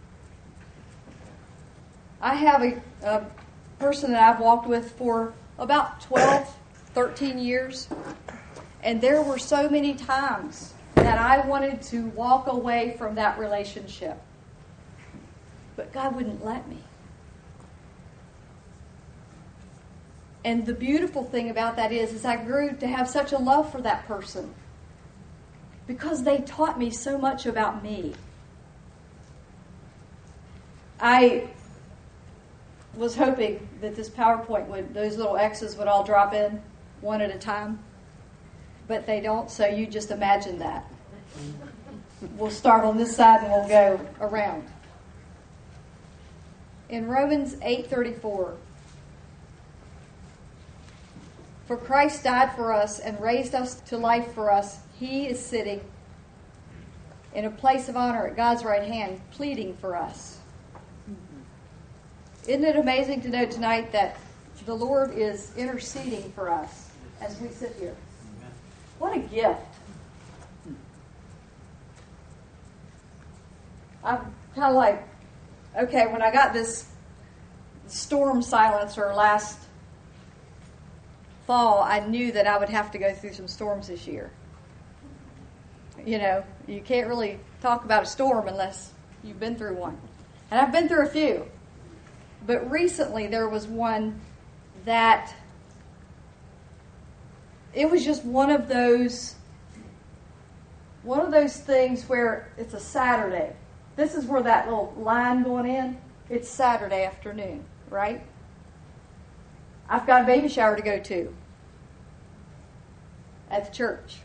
I have a, a person that I've walked with for about twelve, thirteen years, and there were so many times that I wanted to walk away from that relationship, but God wouldn't let me. And the beautiful thing about that is, is I grew to have such a love for that person because they taught me so much about me. I was hoping that this PowerPoint would, those little X's would all drop in one at a time, but they don't, so you just imagine that. We'll start on this side and we'll go around. In Romans eight thirty-four, for Christ died for us and raised us to life for us. He is sitting in a place of honor at God's right hand, pleading for us. Isn't it amazing to know tonight that the Lord is interceding for us as we sit here? What a gift. I'm kind of like, okay, when I got this storm silencer last fall, I knew that I would have to go through some storms this year. You know, you can't really talk about a storm unless you've been through one. And I've been through a few. But recently there was one that it was just one of those one of those things where it's a Saturday. This is where that little line going in. It's Saturday afternoon, right? I've got a baby shower to go to at the church.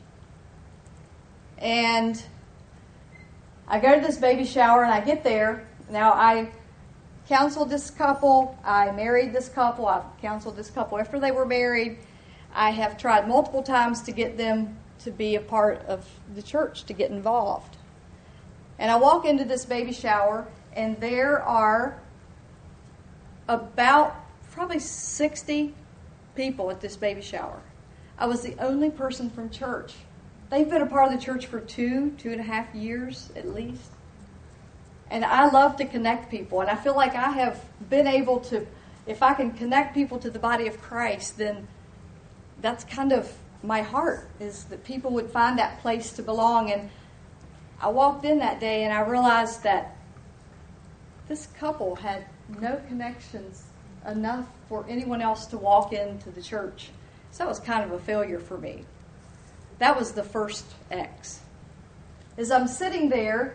And I go to this baby shower and I get there. Now I counseled this couple. I married this couple. I've counseled this couple after they were married. I have tried multiple times to get them to be a part of the church, to get involved. And I walk into this baby shower, and there are about probably sixty people at this baby shower. I was the only person from church. They've been a part of the church for two, two and a half years at least. And I love to connect people. And I feel like I have been able to, if I can connect people to the body of Christ, then that's kind of my heart, is that people would find that place to belong. And I walked in that day and I realized that this couple had no connections enough for anyone else to walk into the church. So that was kind of a failure for me. That was the first X. As I'm sitting there,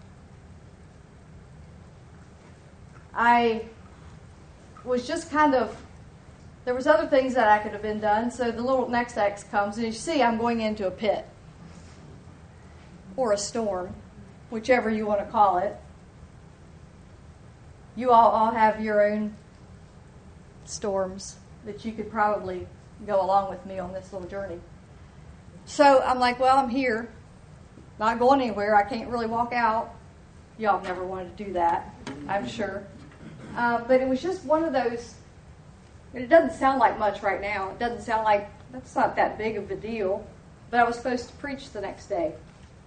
I was just kind of, there was other things that I could have been done, so the little next X comes, and you see I'm going into a pit. Or a storm, whichever you want to call it. You all, all have your own storms that you could probably go along with me on this little journey. So I'm like, well, I'm here, not going anywhere. I can't really walk out. Y'all have never wanted to do that, I'm sure. Uh, but it was just one of those, it doesn't sound like much right now. It doesn't sound like, that's not that big of a deal. But I was supposed to preach the next day.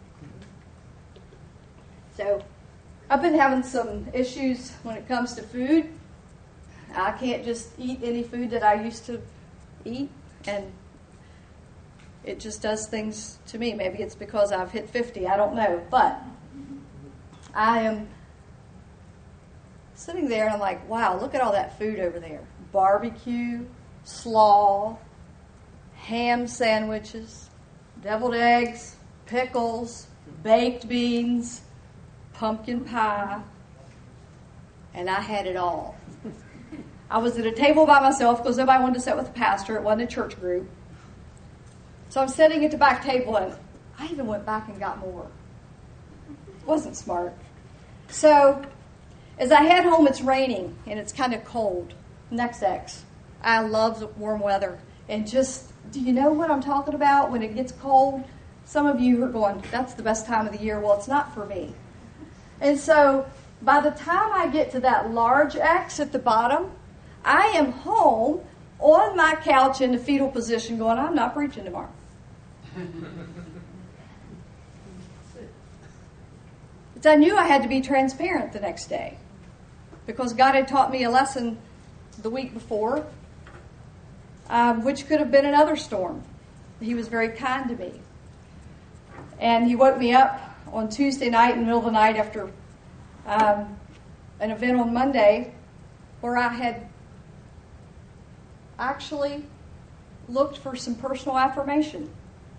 So I've been having some issues when it comes to food. I can't just eat any food that I used to eat, and it just does things to me. Maybe it's because I've hit fifty, I don't know. But I am sitting there and I'm like, wow, look at all that food over there. Barbecue, slaw, ham sandwiches, deviled eggs, pickles, baked beans, pumpkin pie, and I had it all. I was at a table by myself because nobody wanted to sit with a pastor. It wasn't a church group. So I'm sitting at the back table, and I even went back and got more. It wasn't smart. So as I head home, it's raining, and it's kind of cold. Next X. I love warm weather. And just, do you know what I'm talking about when it gets cold? Some of you are going, that's the best time of the year. Well, it's not for me. And so by the time I get to that large X at the bottom, I am home on my couch in the fetal position going, I'm not preaching tomorrow. But I knew I had to be transparent the next day because God had taught me a lesson the week before, um, which could have been another storm. He was very kind to me. And he woke me up on Tuesday night in the middle of the night after um, an event on Monday where I had actually looked for some personal affirmation.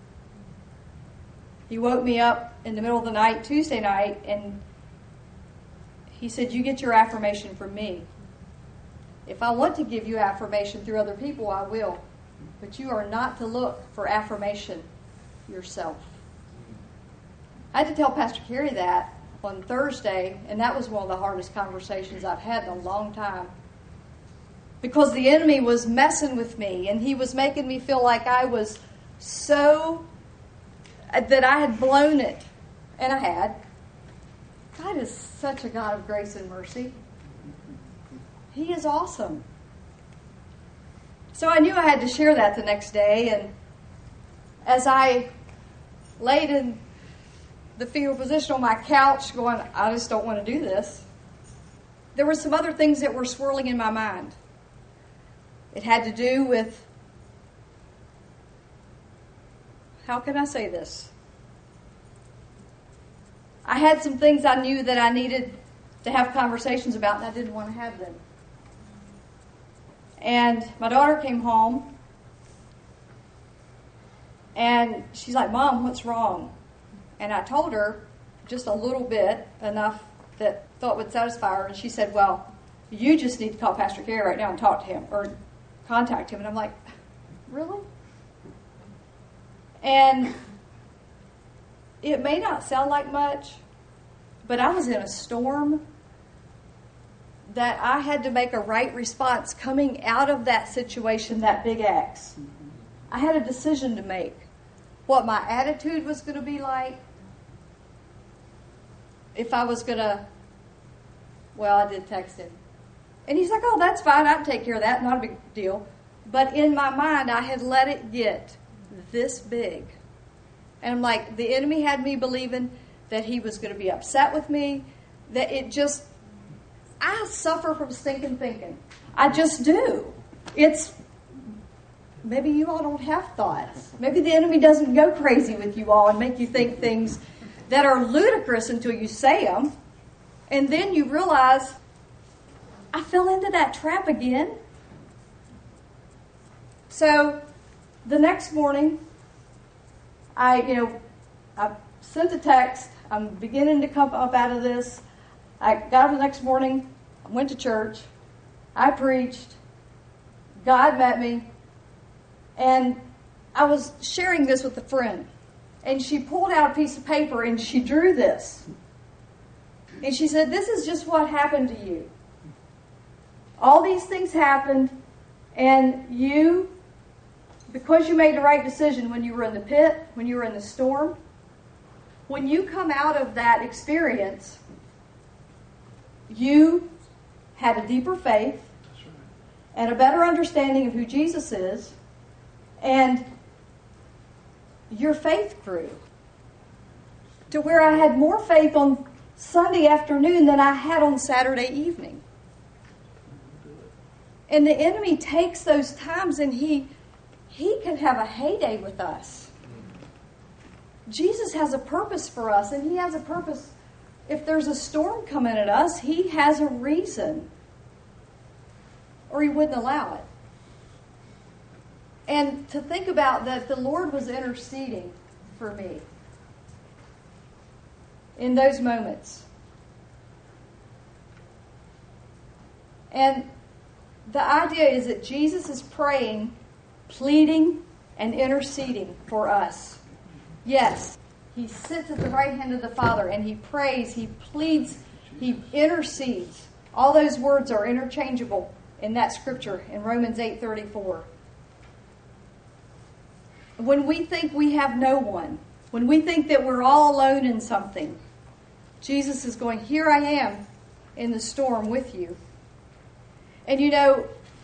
He woke me up in the middle of the night, Tuesday night, and he said, you get your affirmation from me. If I want to give you affirmation through other people, I will. But you are not to look for affirmation yourself. I had to tell Pastor Carey that on Thursday, and that was one of the hardest conversations I've had in a long time. Because the enemy was messing with me, and he was making me feel like I was so, that I had blown it. And I had. God is such a God of grace and mercy. He is awesome. So I knew I had to share that the next day, and as I laid in the fetal position on my couch going, I just don't want to do this, there were some other things that were swirling in my mind. It had to do with, how can I say this? I had some things I knew that I needed to have conversations about, and I didn't want to have them. And my daughter came home, and she's like, Mom, what's wrong? And I told her just a little bit, enough that thought would satisfy her, and she said, well, you just need to call Pastor Carey right now and talk to him, or contact him. And I'm like, really? And it may not sound like much, but I was in a storm that I had to make a right response coming out of that situation, that big X. I had a decision to make. What my attitude was going to be like. If I was going to, well, I did text him. And he's like, oh, that's fine. I can take care of that. Not a big deal. But in my mind, I had let it get this big. And I'm like, the enemy had me believing that he was going to be upset with me, that it just, I suffer from stinking thinking. I just do. It's, maybe you all don't have thoughts. Maybe the enemy doesn't go crazy with you all and make you think things that are ludicrous until you say them. And then you realize, I fell into that trap again. So the next morning, I, you know, I sent a text. I'm beginning to come up out of this. I got up the next morning, I went to church, I preached, God met me, and I was sharing this with a friend. And she pulled out a piece of paper and she drew this. And she said, this is just what happened to you. All these things happened, and you, because you made the right decision when you were in the pit, when you were in the storm, when you come out of that experience, you had a deeper faith and a better understanding of who Jesus is, and your faith grew to where I had more faith on Sunday afternoon than I had on Saturday evening. And the enemy takes those times and he he can have a heyday with us. Jesus has a purpose for us, and he has a purpose. If there's a storm coming at us, he has a reason, or he wouldn't allow it. And to think about that the Lord was interceding for me in those moments. And the idea is that Jesus is praying, pleading, and interceding for us. Yes, he sits at the right hand of the Father and he prays, he pleads, he intercedes. All those words are interchangeable in that scripture in Romans eight thirty-four. When we think we have no one, when we think that we're all alone in something, Jesus is going, here I am in the storm with you. And you know,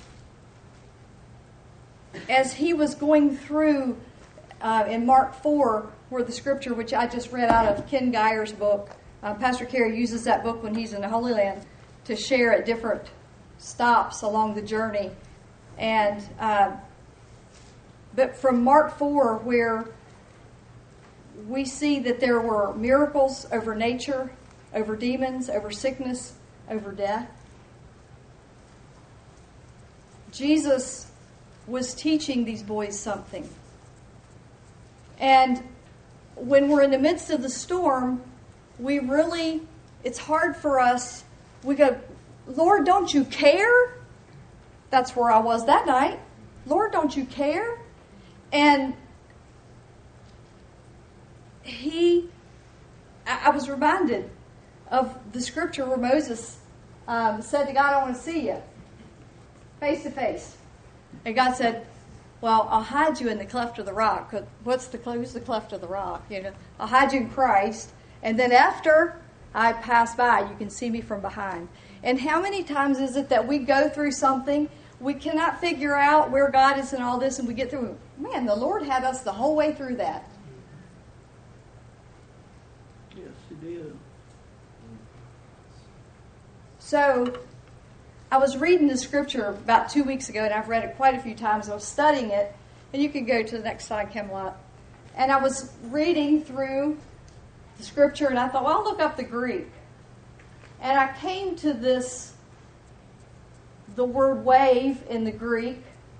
as he was going through uh, in Mark four, where the scripture, which I just read out of Ken Geyer's book, uh, Pastor Carey uses that book when he's in the Holy Land to share at different stops along the journey. And uh, but from Mark four, where we see that there were miracles over nature, over demons, over sickness, over death, Jesus was teaching these boys something. And when we're in the midst of the storm, we really, it's hard for us. We go, Lord, don't you care? That's where I was that night. Lord, don't you care? And he, I was reminded of the scripture where Moses um, said to God, I want to see you face to face. And God said, well, I'll hide you in the cleft of the rock. What's the, who's the cleft of the rock? You know, I'll hide you in Christ. And then after I pass by, you can see me from behind. And how many times is it that we go through something, we cannot figure out where God is in all this, and we get through, man, the Lord had us the whole way through that. Yes, he did. So, I was reading the scripture about two weeks ago, and I've read it quite a few times. I was studying it, and you can go to the next slide, Camelot. And I was reading through the scripture, and I thought, well, I'll look up the Greek. And I came to this, the word wave in the Greek.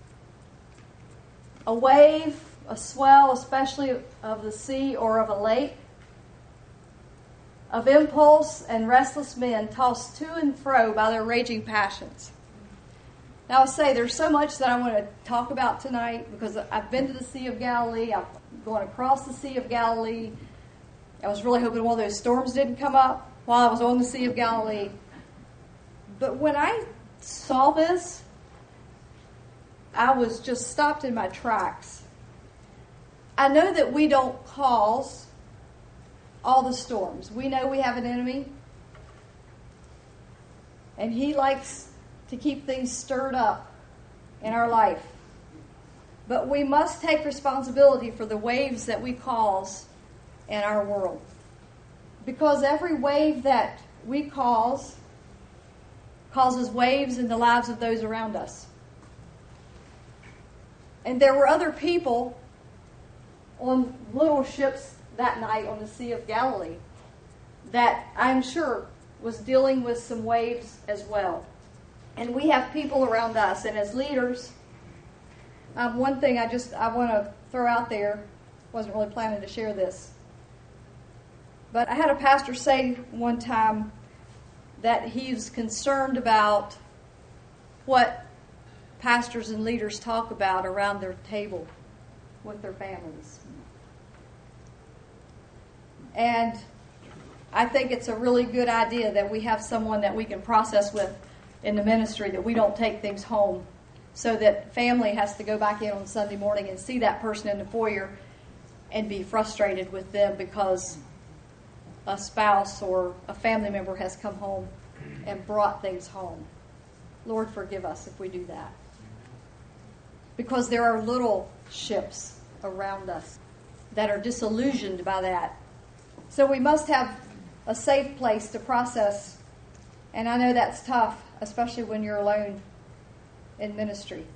A wave, a swell, especially of the sea or of a lake, of impulse and restless men tossed to and fro by their raging passions. Now I'll say there's so much that I want to talk about tonight, because I've been to the Sea of Galilee. I've gone across the Sea of Galilee. I was really hoping one of those storms didn't come up while I was on the Sea of Galilee. But when I saw this, I was just stopped in my tracks. I know that we don't cause all the storms. We know we have an enemy, and he likes to keep things stirred up in our life. But we must take responsibility for the waves that we cause in our world. Because every wave that we cause causes waves in the lives of those around us. And there were other people on little ships that night on the Sea of Galilee that I'm sure was dealing with some waves as well. And we have people around us, and as leaders, um, one thing I just I want to throw out there, wasn't really planning to share this, but I had a pastor say one time that he's concerned about what pastors and leaders talk about around their table with their families. And I think it's a really good idea that we have someone that we can process with in the ministry, that we don't take things home, so that family has to go back in on Sunday morning and see that person in the foyer and be frustrated with them because a spouse or a family member has come home and brought things home. Lord, forgive us if we do that. Because there are little ships around us that are disillusioned by that. So we must have a safe place to process. And I know that's tough, especially when you're alone in ministry.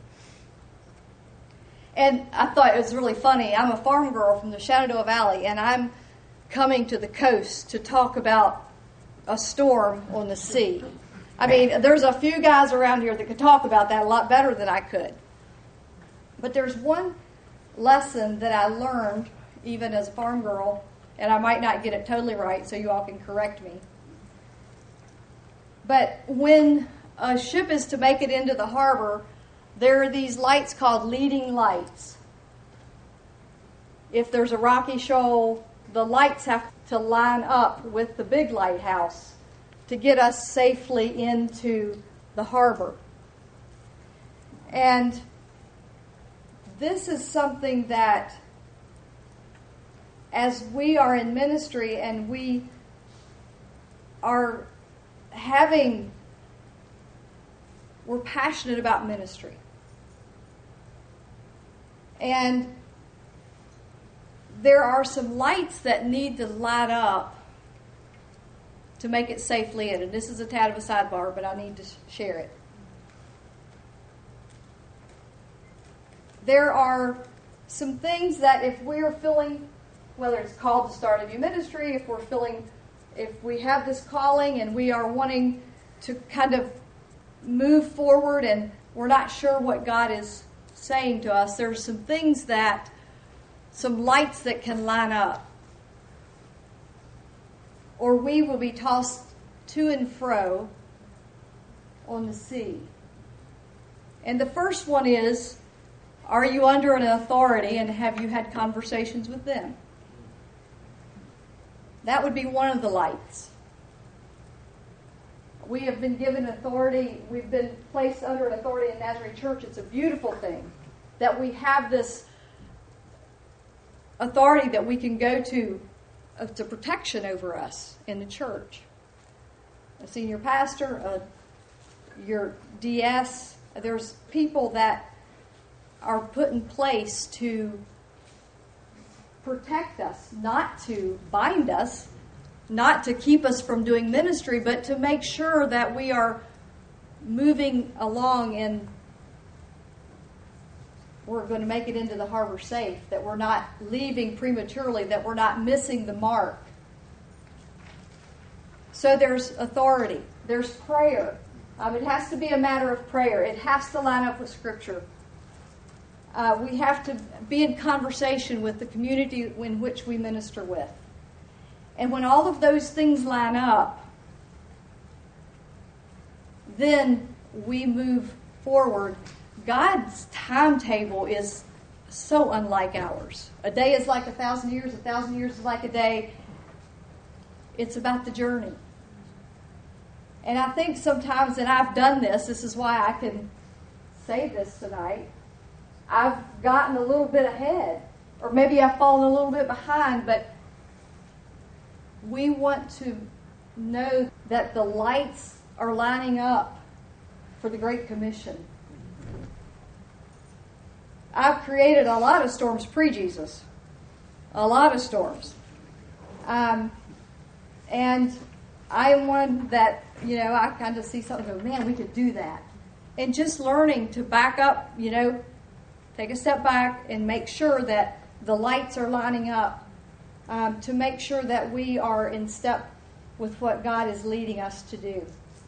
And I thought it was really funny. I'm a farm girl from the Shenandoah Valley, and I'm coming to the coast to talk about a storm on the sea. I mean, there's a few guys around here that could talk about that a lot better than I could. But there's one lesson that I learned, even as a farm girl, and I might not get it totally right, so you all can correct me. But when a ship is to make it into the harbor, there are these lights called leading lights. If there's a rocky shoal, the lights have to line up with the big lighthouse to get us safely into the harbor. And this is something that, as we are in ministry and we are having, we're passionate about ministry. And there are some lights that need to light up to make it safely in. And this is a tad of a sidebar, but I need to share it. There are some things that if we're feeling, whether it's called to start a new ministry, if we're feeling, if we have this calling and we are wanting to kind of move forward and we're not sure what God is saying to us, there's some things that, some lights that can line up. Or we will be tossed to and fro on the sea. And the first one is, are you under an authority and have you had conversations with them? That would be one of the lights. We have been given authority. We've been placed under an authority in Nazarene Church. It's a beautiful thing that we have this authority that we can go to uh, to protection over us in the church. A senior pastor, uh, your D S, there's people that are put in place to protect us, not to bind us, not to keep us from doing ministry, but to make sure that we are moving along and we're going to make it into the harbor safe, that we're not leaving prematurely, that we're not missing the mark. So there's authority. There's prayer. Um, it has to be a matter of prayer. It has to line up with Scripture. Uh, we have to be in conversation with the community in which we minister with. And when all of those things line up, then we move forward. God's timetable is so unlike ours. A day is like a thousand years, a thousand years is like a day. It's about the journey. And I think sometimes, and I've done this, this is why I can say this tonight, I've gotten a little bit ahead, or maybe I've fallen a little bit behind, but we want to know that the lights are lining up for the Great Commission. I've created a lot of storms pre-Jesus. A lot of storms. Um, and I am one that, you know, I kind of see something and go, man, we could do that. And just learning to back up, you know, take a step back and make sure that the lights are lining up, um, to make sure that we are in step with what God is leading us to do.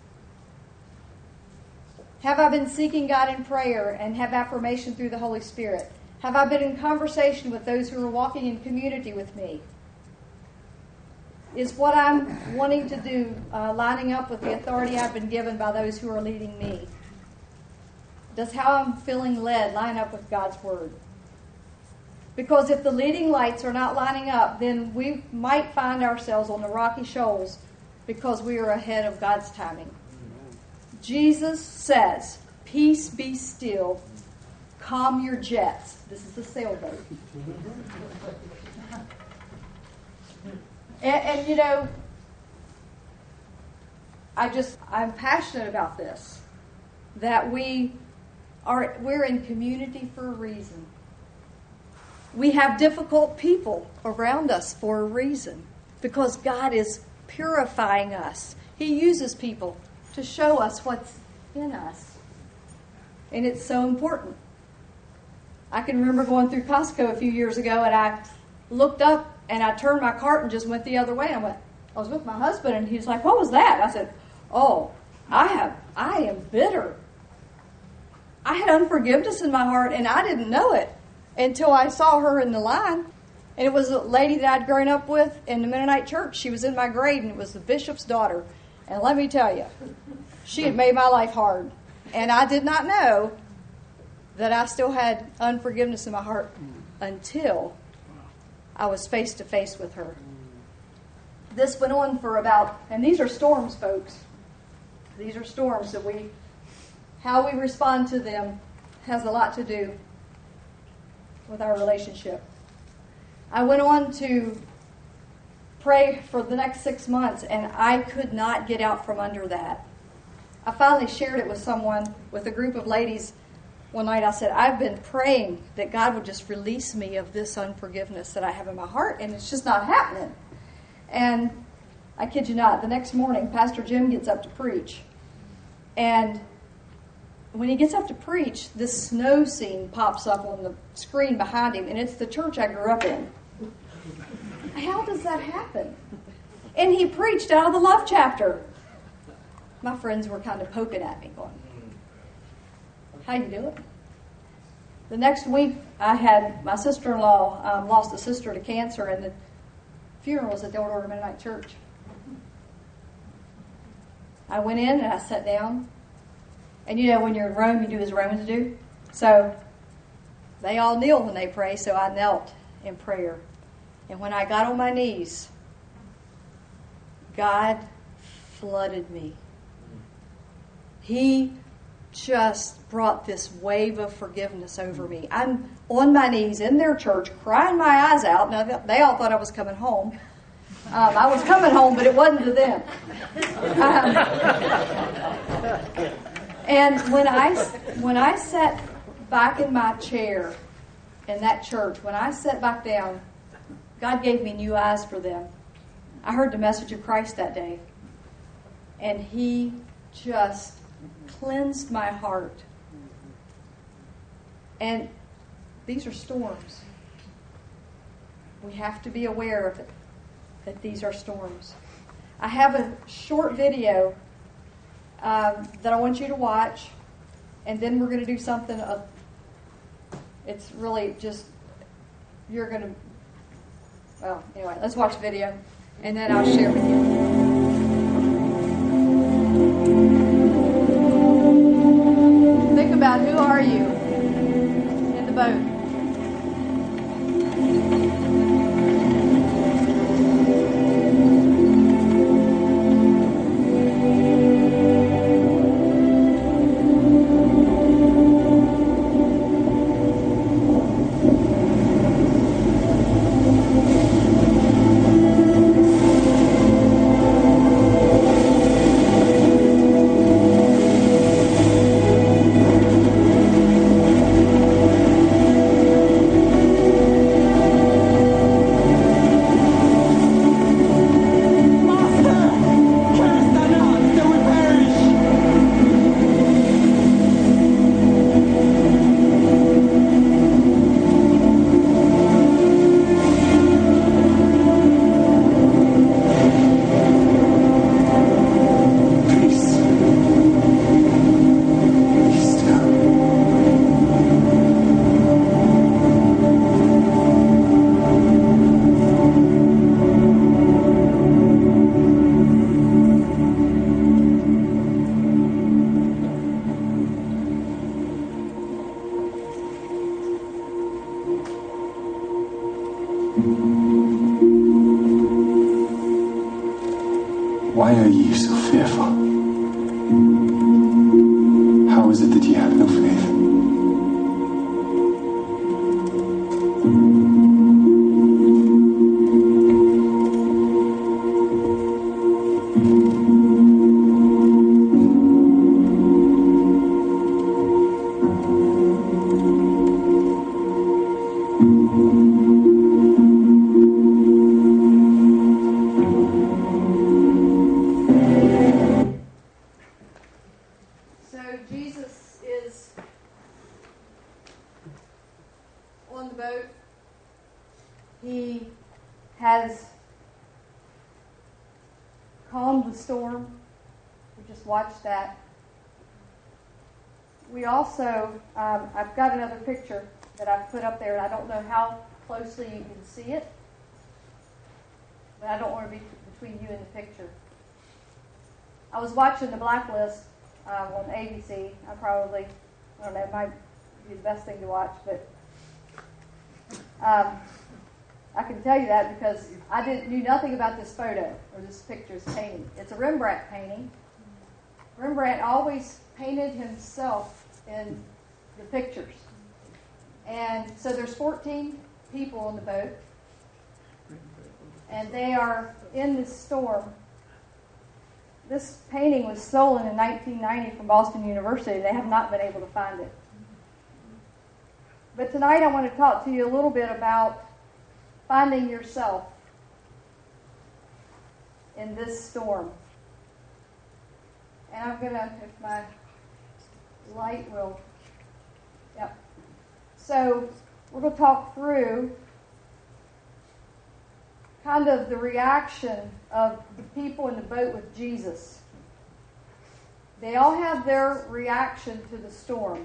Have I been seeking God in prayer and have affirmation through the Holy Spirit? Have I been in conversation with those who are walking in community with me? Is what I'm wanting to do uh, lining up with the authority I've been given by those who are leading me? Does how I'm feeling led line up with God's Word? Because if the leading lights are not lining up, then we might find ourselves on the rocky shoals because we are ahead of God's timing. Jesus says, peace be still, calm your jets. This is a sailboat. and, and, you know, I just, I'm passionate about this, that we are, we're in community for a reason. We have difficult people around us for a reason, because God is purifying us. He uses people to show us what's in us. And it's so important. I can remember going through Costco a few years ago, and I looked up and I turned my cart and just went the other way. And I went, I was with my husband, and he was like, what was that? I said, oh, I have, I am bitter. I had unforgiveness in my heart, and I didn't know it until I saw her in the line. And it was a lady that I'd grown up with in the Mennonite church. She was in my grade, and it was the bishop's daughter. And let me tell you, she had made my life hard. And I did not know that I still had unforgiveness in my heart until I was face to face with her. This went on for about, and these are storms, folks. These are storms that we, how we respond to them has a lot to do with our relationship. I went on to pray for the next six months, and I could not get out from under that. I finally shared it with someone, with a group of ladies one night. I said, I've been praying that God would just release me of this unforgiveness that I have in my heart, and it's just not happening. And I kid you not, the next morning, Pastor Jim gets up to preach. And when he gets up to preach, this snow scene pops up on the screen behind him, and it's the church I grew up in. How does that happen? And he preached out of the love chapter. My friends were kind of poking at me, going, how you doing? The next week, I had my sister-in-law um, lost a sister to cancer, and the funeral was at the Old Order Mennonite Church. I went in and I sat down. And you know, when you're in Rome, you do as Romans do. So they all kneel when they pray, so I knelt in prayer. And when I got on my knees, God flooded me. He just brought this wave of forgiveness over me. I'm on my knees in their church, crying my eyes out. Now, they all thought I was coming home. Um, I was coming home, but it wasn't to them. Um, and when I, when I sat back in my chair in that church, when I sat back down, God gave me new eyes for them. I heard the message of Christ that day, and He just cleansed my heart. And these are storms. We have to be aware of it, that these are storms. I have a short video um, that I want you to watch, and then we're going to do something. Of, it's really just, you're going to, well, anyway, let's watch the video, and then I'll share with you. Think about, who are you in the boat? Why are ye so fearful? How is it that ye have no faith? Watch that. We also, um, I've got another picture that I've put up there, and I don't know how closely you can see it, but I don't want to be between you and the picture. I was watching The Blacklist um, on A B C. I probably, I don't know, it might be the best thing to watch, but um, I can tell you that because I didn't knew nothing about this photo or this picture's painting. It's a Rembrandt painting. Rembrandt always painted himself in the pictures. And so there's fourteen people on the boat, and they are in this storm. This painting was stolen in nineteen ninety from Boston University. They have not been able to find it. But tonight I want to talk to you a little bit about finding yourself in this storm. And I'm going to, if my light will, yep. So we're going to talk through kind of the reaction of the people in the boat with Jesus. They all have their reaction to the storm.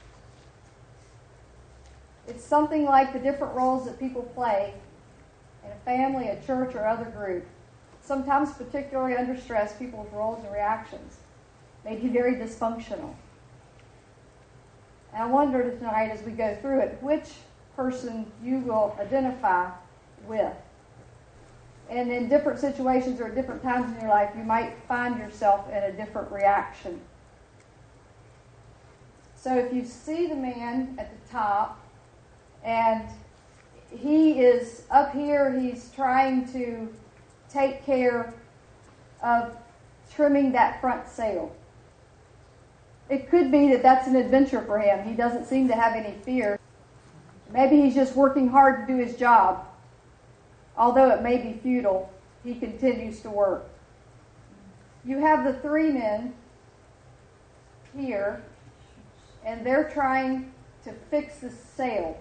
It's something like the different roles that people play in a family, a church, or other group. Sometimes, particularly under stress, people's roles and reactions may be very dysfunctional. And I wonder tonight as we go through it, which person you will identify with. And in different situations or at different times in your life, you might find yourself in a different reaction. So if you see the man at the top, and he is up here, he's trying to take care of trimming that front sail. It could be that that's an adventure for him. He doesn't seem to have any fear. Maybe he's just working hard to do his job. Although it may be futile, he continues to work. You have the three men here, and they're trying to fix the sail.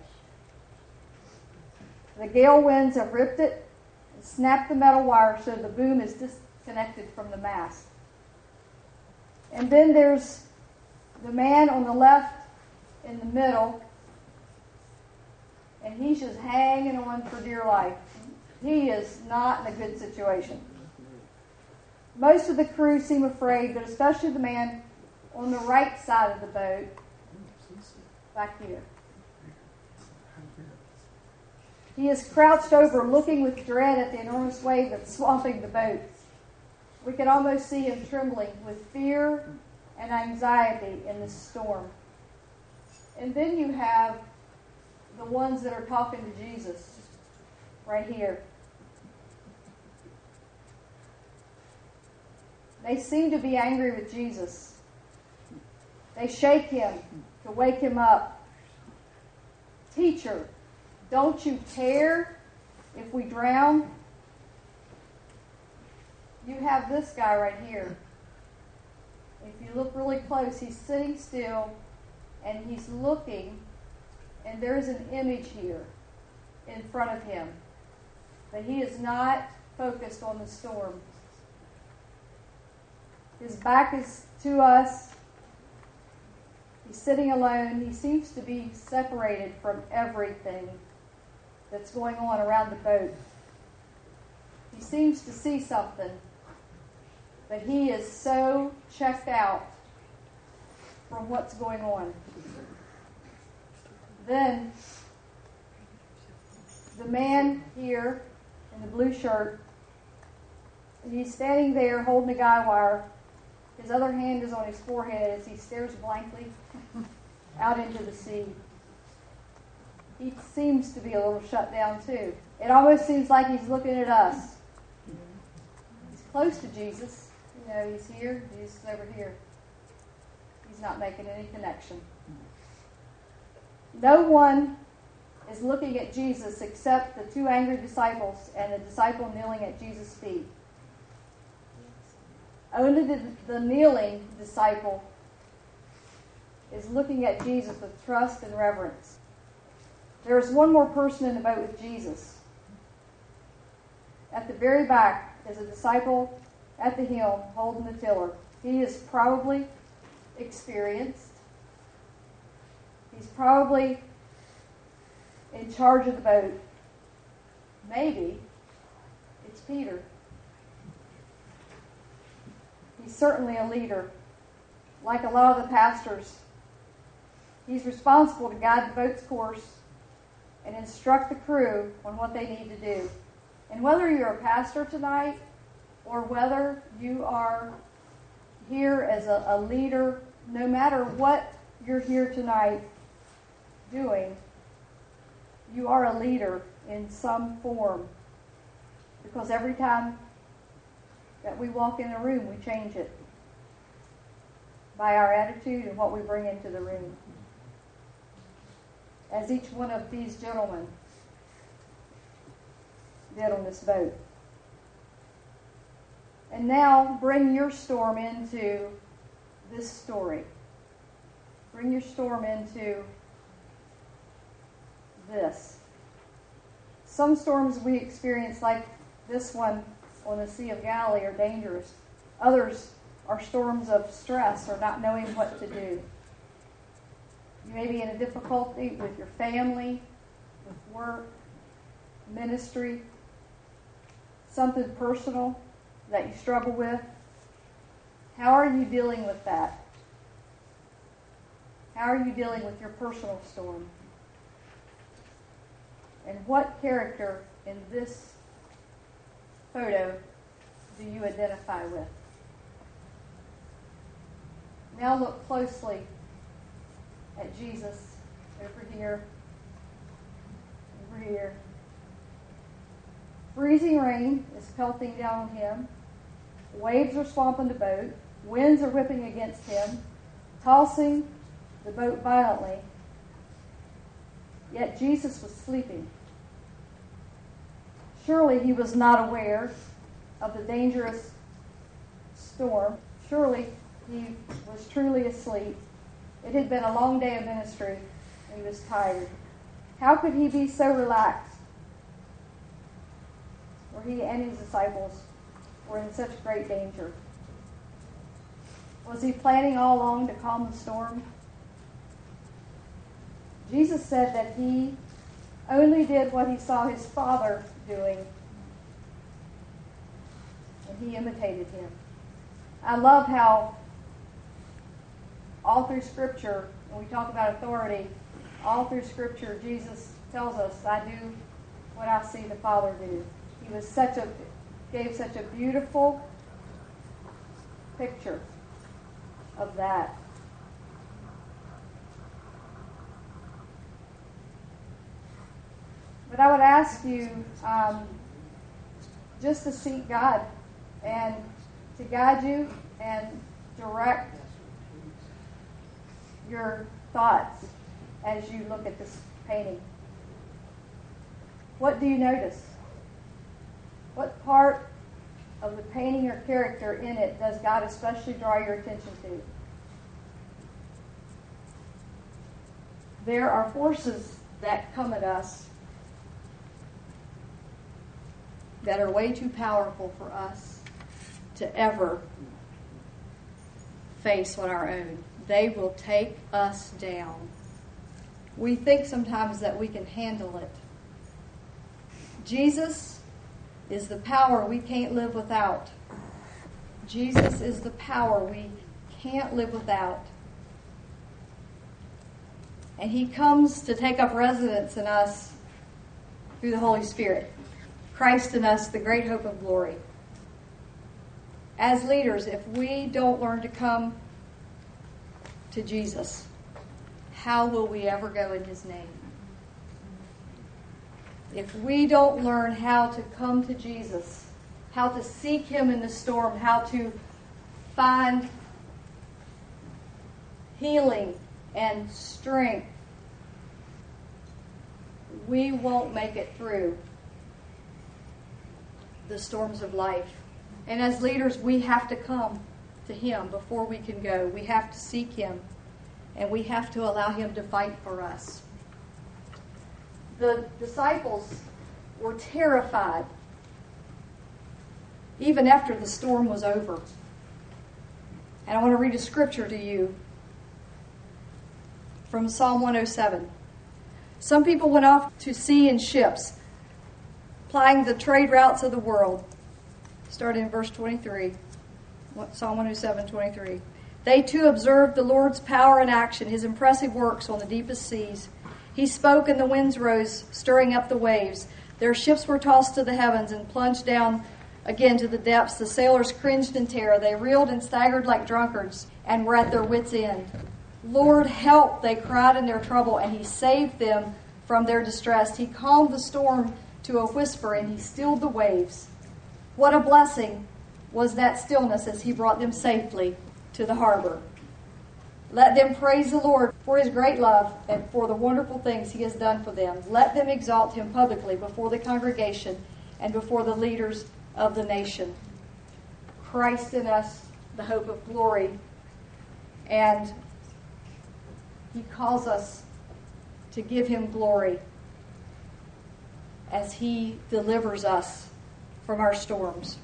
The gale winds have ripped it and snapped the metal wire so the boom is disconnected from the mast. And then there's the man on the left in the middle, and he's just hanging on for dear life. He is not in a good situation. Most of the crew seem afraid, but especially the man on the right side of the boat, back here. He is crouched over, looking with dread at the enormous wave that's swamping the boat. We can almost see him trembling with fear and anxiety in this storm. And then you have the ones that are talking to Jesus right here. They seem to be angry with Jesus. They shake him to wake him up. Teacher, don't you care if we drown? You have this guy right here. If you look really close, he's sitting still and he's looking, and there's an image here in front of him. But he is not focused on the storm. His back is to us. He's sitting alone. He seems to be separated from everything that's going on around the boat. He seems to see something, but he is so checked out from what's going on. Then, the man here in the blue shirt, he's standing there holding a guy wire. His other hand is on his forehead as he stares blankly out into the sea. He seems to be a little shut down too. It almost seems like he's looking at us. He's close to Jesus. You know, he's here, Jesus is over here. He's not making any connection. No one is looking at Jesus except the two angry disciples and the disciple kneeling at Jesus' feet. Only the, the kneeling disciple is looking at Jesus with trust and reverence. There is one more person in the boat with Jesus. At the very back is a disciple at the helm holding the tiller. He is probably experienced. He's probably in charge of the boat. Maybe it's Peter. He's certainly a leader. Like a lot of the pastors, he's responsible to guide the boat's course and instruct the crew on what they need to do. And whether you're a pastor tonight or whether you are here as a, a leader, no matter what you're here tonight, doing, you are a leader in some form. Because every time that we walk in a room, we change it by our attitude and what we bring into the room. As each one of these gentlemen did on this boat. And now bring your storm into this story. Bring your storm into this. Some storms we experience, like this one on the Sea of Galilee, are dangerous. Others are storms of stress or not knowing what to do. You may be in a difficulty with your family, with work, ministry, something personal that you struggle with. How are you dealing with that? How are you dealing with your personal storm? And what character in this photo do you identify with? Now look closely at Jesus over here, over here. Freezing rain is pelting down on him. Waves are swamping the boat. Winds are whipping against him, tossing the boat violently. Yet Jesus was sleeping. Surely he was not aware of the dangerous storm. Surely he was truly asleep. It had been a long day of ministry, and he was tired. How could he be so relaxed? Where he and his disciples were in such great danger. Was he planning all along to calm the storm? Jesus said that he only did what he saw his Father doing, and he imitated him. I love how all through Scripture, when we talk about authority, all through Scripture, Jesus tells us, I do what I see the Father do. He was such a, gave such a beautiful picture of that. But I would ask you um, just to seek God and to guide you and direct your thoughts as you look at this painting. What do you notice? What part of the painting or character in it does God especially draw your attention to? There are forces that come at us that are way too powerful for us to ever face on our own. They will take us down. We think sometimes that we can handle it. Jesus is the power we can't live without. Jesus is the power we can't live without. And he comes to take up residence in us through the Holy Spirit. Christ in us, the great hope of glory. As leaders, if we don't learn to come to Jesus, how will we ever go in his name? If we don't learn how to come to Jesus, how to seek him in the storm, how to find healing and strength, we won't make it through the storms of life. And as leaders, we have to come to him before we can go. We have to seek him, and we have to allow him to fight for us. The disciples were terrified even after the storm was over. And I want to read a scripture to you from Psalm one oh seven. Some people went off to sea in ships, plying the trade routes of the world. Starting in verse twenty-three. Psalm one oh seven, twenty-three. They too observed the Lord's power in action, his impressive works on the deepest seas. He spoke and the winds rose, stirring up the waves. Their ships were tossed to the heavens and plunged down again to the depths. The sailors cringed in terror. They reeled and staggered like drunkards and were at their wits' end. Lord, help, they cried in their trouble, and he saved them from their distress. He calmed the storm to a whisper, and he stilled the waves. What a blessing was that stillness as he brought them safely to the harbor. Let them praise the Lord for his great love and for the wonderful things he has done for them. Let them exalt him publicly before the congregation and before the leaders of the nation. Christ in us, the hope of glory. And he calls us to give him glory as he delivers us from our storms.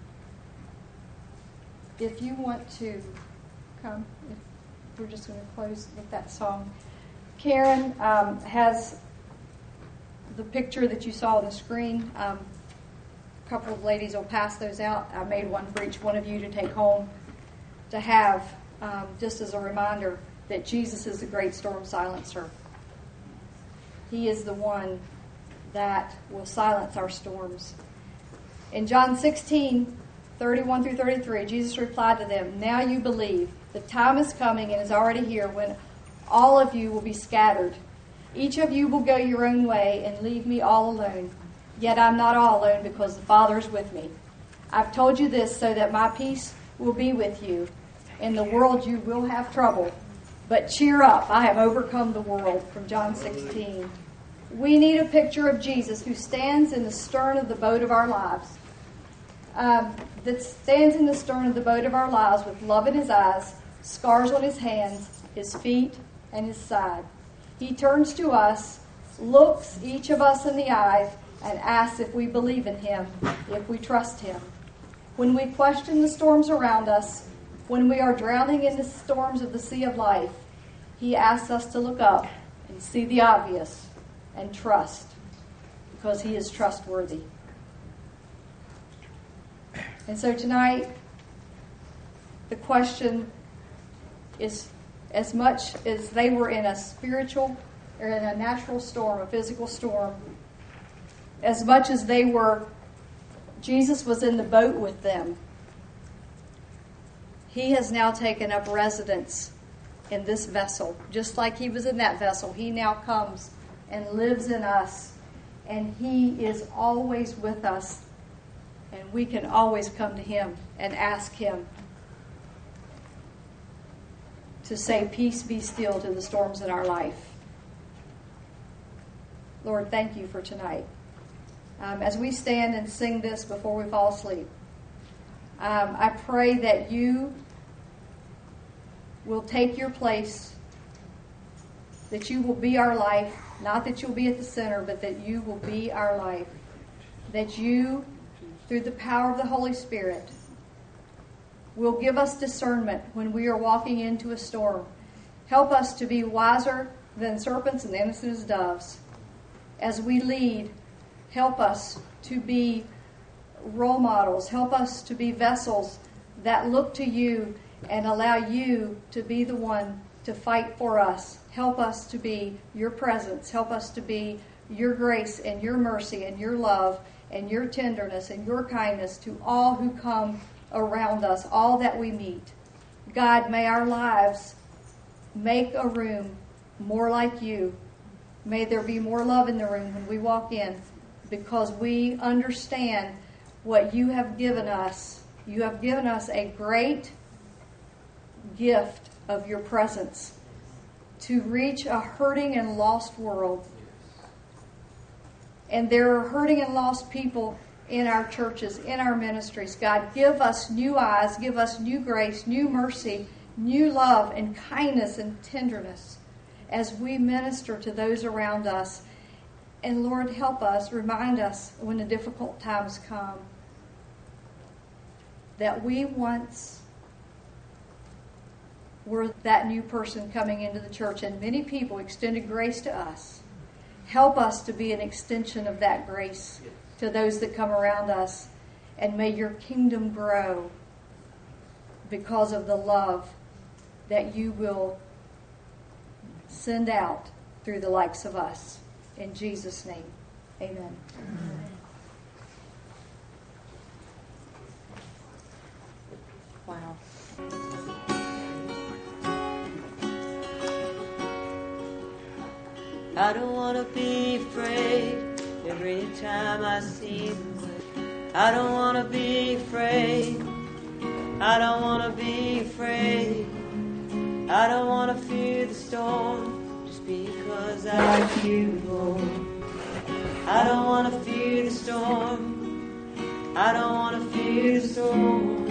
If you want to come, if we're just going to close with that song. Karen um, has the picture that you saw on the screen. Um, a couple of ladies will pass those out. I made one for each one of you to take home to have, um, just as a reminder that Jesus is the great storm silencer. He is the one that will silence our storms. In John sixteen, thirty-one through thirty-three, Jesus replied to them, "Now you believe. The time is coming and is already here when all of you will be scattered. Each of you will go your own way and leave me all alone. Yet I'm not all alone because the Father is with me. I've told you this so that my peace will be with you. In the world you will have trouble. But cheer up, I have overcome the world," from John sixteen. We need a picture of Jesus who stands in the stern of the boat of our lives. Um, that stands in the stern of the boat of our lives with love in his eyes, scars on his hands, his feet, and his side. He turns to us, looks each of us in the eye, and asks if we believe in him, if we trust him. When we question the storms around us, when we are drowning in the storms of the sea of life, he asks us to look up and see the obvious and trust, because he is trustworthy. And so tonight, the question is, as much as they were in a spiritual or in a natural storm, a physical storm, as much as they were, Jesus was in the boat with them. He has now taken up residence in this vessel. Just like he was in that vessel, he now comes and lives in us. And he is always with us. And we can always come to him and ask him to say, "Peace be still," to the storms in our life. Lord, thank you for tonight. Um, as we stand and sing this before we fall asleep, um, I pray that you will take your place, that you will be our life, not that you'll be at the center, but that you will be our life, that you, through the power of the Holy Spirit, will give us discernment when we are walking into a storm. Help us to be wiser than serpents and innocent as doves. As we lead, help us to be role models. Help us to be vessels that look to you and allow you to be the one to fight for us. Help us to be your presence. Help us to be your grace and your mercy and your love and your tenderness and your kindness to all who come around us, all that we meet. God, may our lives make a room more like you. May there be more love in the room when we walk in, because we understand what you have given us. You have given us a great gift of your presence to reach a hurting and lost world. And there are hurting and lost people in our churches, in our ministries. God, give us new eyes, give us new grace, new mercy, new love and kindness and tenderness as we minister to those around us. And Lord, help us, remind us when the difficult times come that we once were that new person coming into the church, and many people extended grace to us. Help us to be an extension of that grace to those that come around us. And may your kingdom grow because of the love that you will send out through the likes of us. In Jesus' name, amen. Wow. I don't want to be afraid every time I see the way. I don't want to be afraid. I don't want to be afraid. I don't want to fear the storm just because I like you, Lord. I don't want to fear the storm. I don't want to fear the storm.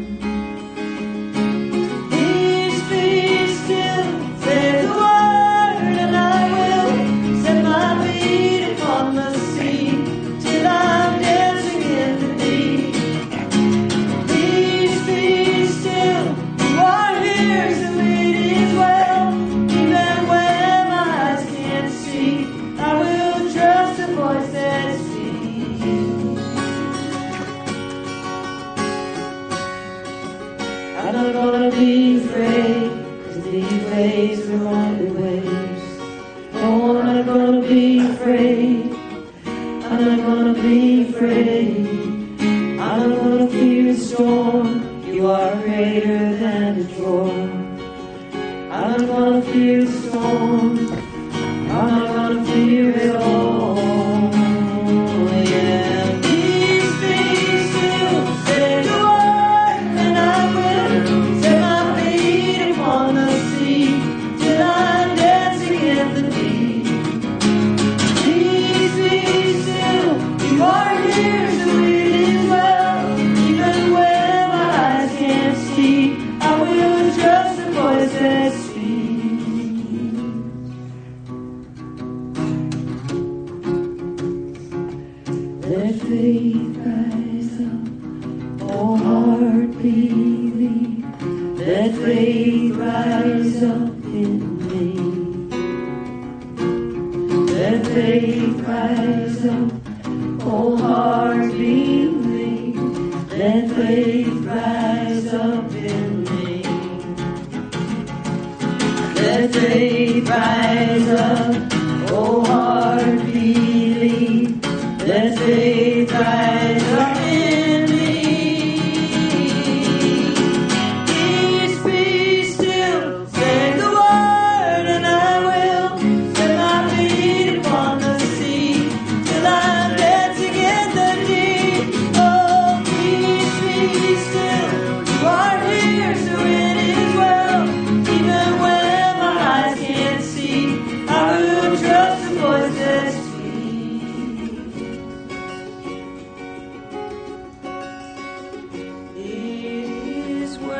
Peace, peace, still, say the word, and I will set my feet upon the sea till I'm dancing in the deep. Peace, peace, still, you are here, so it is well. Even when my eyes can't see, I will trust the voice that speaks. I'm not gonna be afraid, 'cause these waves are only waves. No, I'm not gonna be afraid. I'm not gonna be afraid. I'm not gonna fear the storm. You are greater than the storm. I'm not gonna fear the storm. I'm not gonna fear it all. Yeah, peace, peace, still, say the word, and I will set my feet upon the sea till I'm dancing in the deep. Peace, peace, still, you are here, so it is well. Even when my eyes can't see, I will trust the voice that speaks. Let faith rise up, oh heart believe. Let faith rise up in me. Let faith rise up, oh heart believe. Let faith rise up in me. Let faith rise up, oh heart believe. Let faith rise up in me. Peace, peace, still, say the word, and I will set my feet upon the sea till I'm dancing in the deep. Oh, peace, peace, still, you are here, so it is well. Even when my eyes can't see, I will trust the voice that speaks. It is well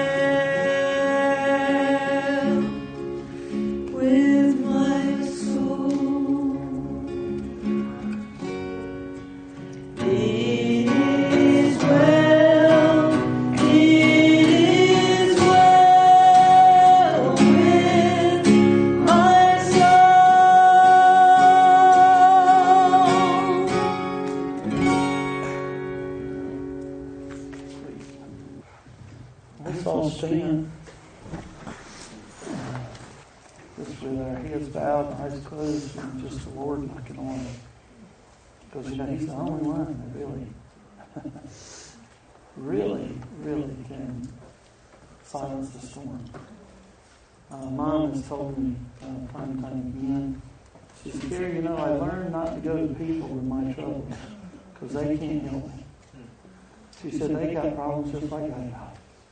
with my soul. It is well, it is well with my soul. Let's all stand. Just with our heads bowed and eyes closed, and just the Lord looking on. Because you know, He's the only one that really, really, really can silence the storm. Uh, Mom has told me uh, time and time again. She said, "Gary, you know, I learned not to go to people with my troubles because they can't help me." She said, "They got problems just like I got.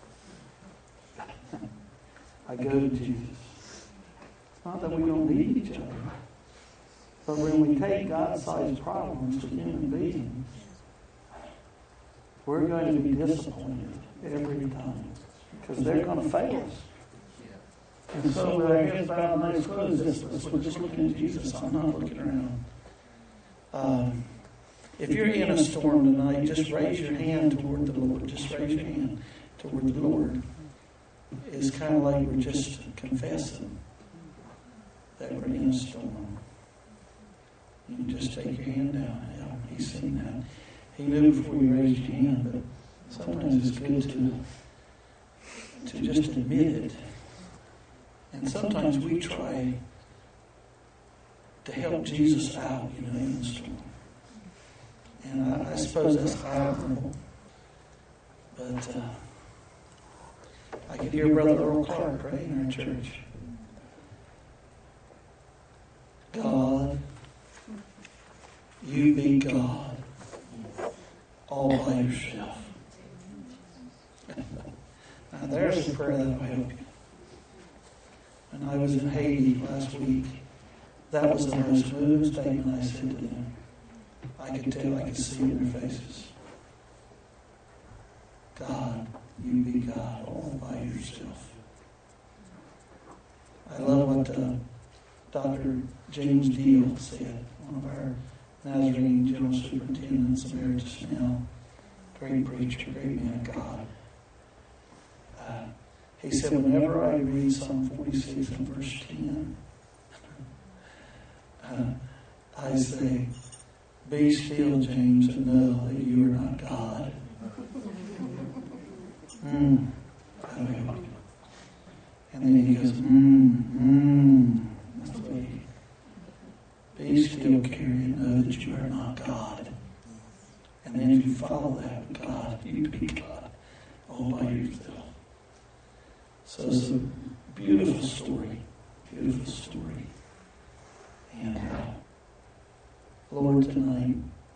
I go to Jesus." It's not that we don't need each other, but when we take God-sized problems to human beings, we're going to be disappointed every time because they're going to fail us. And so with our heads bowed and eyes closed, this, this, we're just looking at Jesus. I'm not looking around. Um, if you're in a storm tonight, just raise your hand toward the Lord. Just raise your hand toward the Lord. It's kind of like we're just confessing that we're in a storm. You can just take your hand down. Yeah, He's seen that. He knew before you raised your hand, but sometimes it's good to, to just admit it. And sometimes we try to help Jesus out, you know, in the storm. And I, I suppose that's admirable. But uh, I could hear Brother Earl Clark pray in our church. God, you be God all by yourself. Now there's the prayer that will help you. When I was in Haiti last week, that was the most moving statement I said to them. I could tell, I could see it in their faces. God, you be God all by yourself. I love what uh, Doctor James Deal said, one of our Nazarene General Superintendents Emeritus now, great preacher, great man of God. Uh, he said, whenever I read Psalm forty-six and verse ten, uh, I say, be still, James, and know that you are not God. Mm. And then he goes, mm, mm. That's the way. Be still, carry, and know that you are not God. And then if you follow that, God, you be God all by yourself. So it's a beautiful story, beautiful story. And uh, Lord, tonight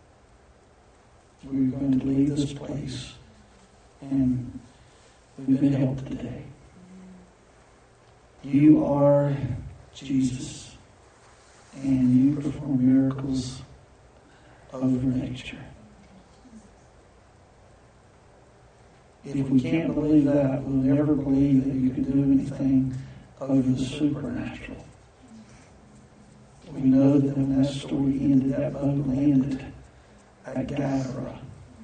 we're going to leave this place, and we've been helped today. You are Jesus, and you perform miracles over nature. If we can't believe that, we'll never believe that you can do anything over the supernatural. We know that when that story ended, that boat landed at Gadara.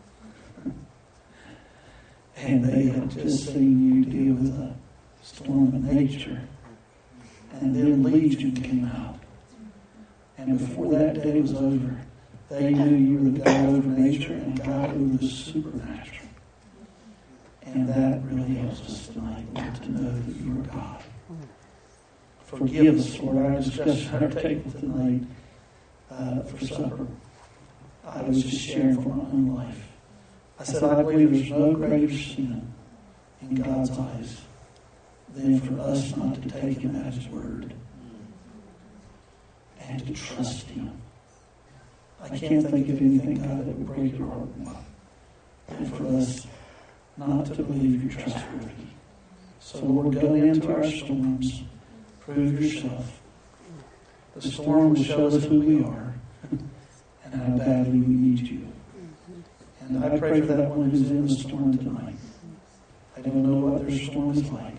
And they had just seen you deal with a storm of nature. And then Legion came out. And before that day was over, they knew you were the God over nature and God over the supernatural. And that really helps us tonight, Lord, to know that you are God. Forgive us, Lord, our discussion at our table tonight uh, for supper. I was just sharing from my own life. I said, I believe there's no greater sin in God's eyes than for us not to take Him at His word and to trust Him. I can't think of anything, God, that would break your heart more than for us not to believe you're trustworthy. So, Lord, go into our storms. Prove yourself. The storm will show us who we are and how badly we need you. And I pray for that one who's in the storm tonight. I don't know what their storm is like.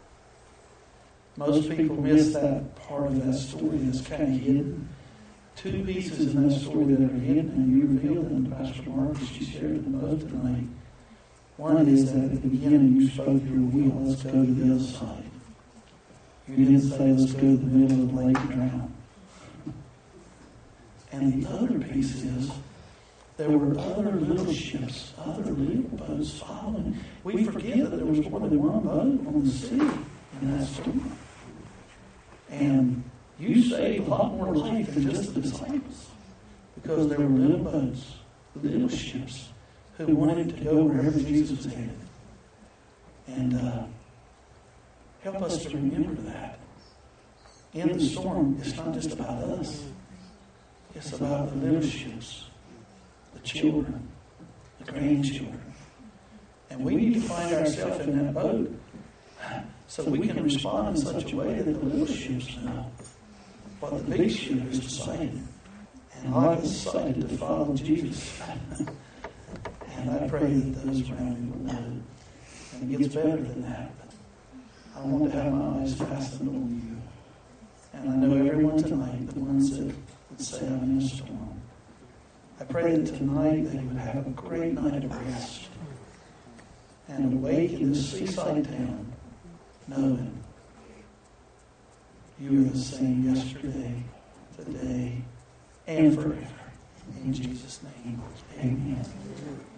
Most people miss that part of that story that's kind of hidden. Two pieces in that story that are hidden, and you revealed them to Pastor Marcus. You shared them both tonight. One is that at the beginning you spoke your will, let's go to the other side. You didn't say, let's go to the middle of the lake and drown. And the other piece is, there were other little ships, other little boats following. We forget that there was more than one boat on the sea in that storm. And you saved a lot more life than just the disciples. Because there were little boats, little ships, who wanted to go wherever Jesus was headed. And uh, help us to remember that. In the storm, it's not just about us. It's about the little ships, the children, the grandchildren. And we need to find ourselves in that boat so we can respond in such a way that the little ships know what the big ship is decided. And I've decided to follow Jesus. And I pray that those around me will know. And it gets better than that. I want to have my eyes fastened on you. And I know everyone tonight, the ones that would say I'm in a storm. I pray that tonight they would have a great night of rest and awake in this seaside town, knowing you are the same yesterday, today, and forever. In Jesus' name, amen.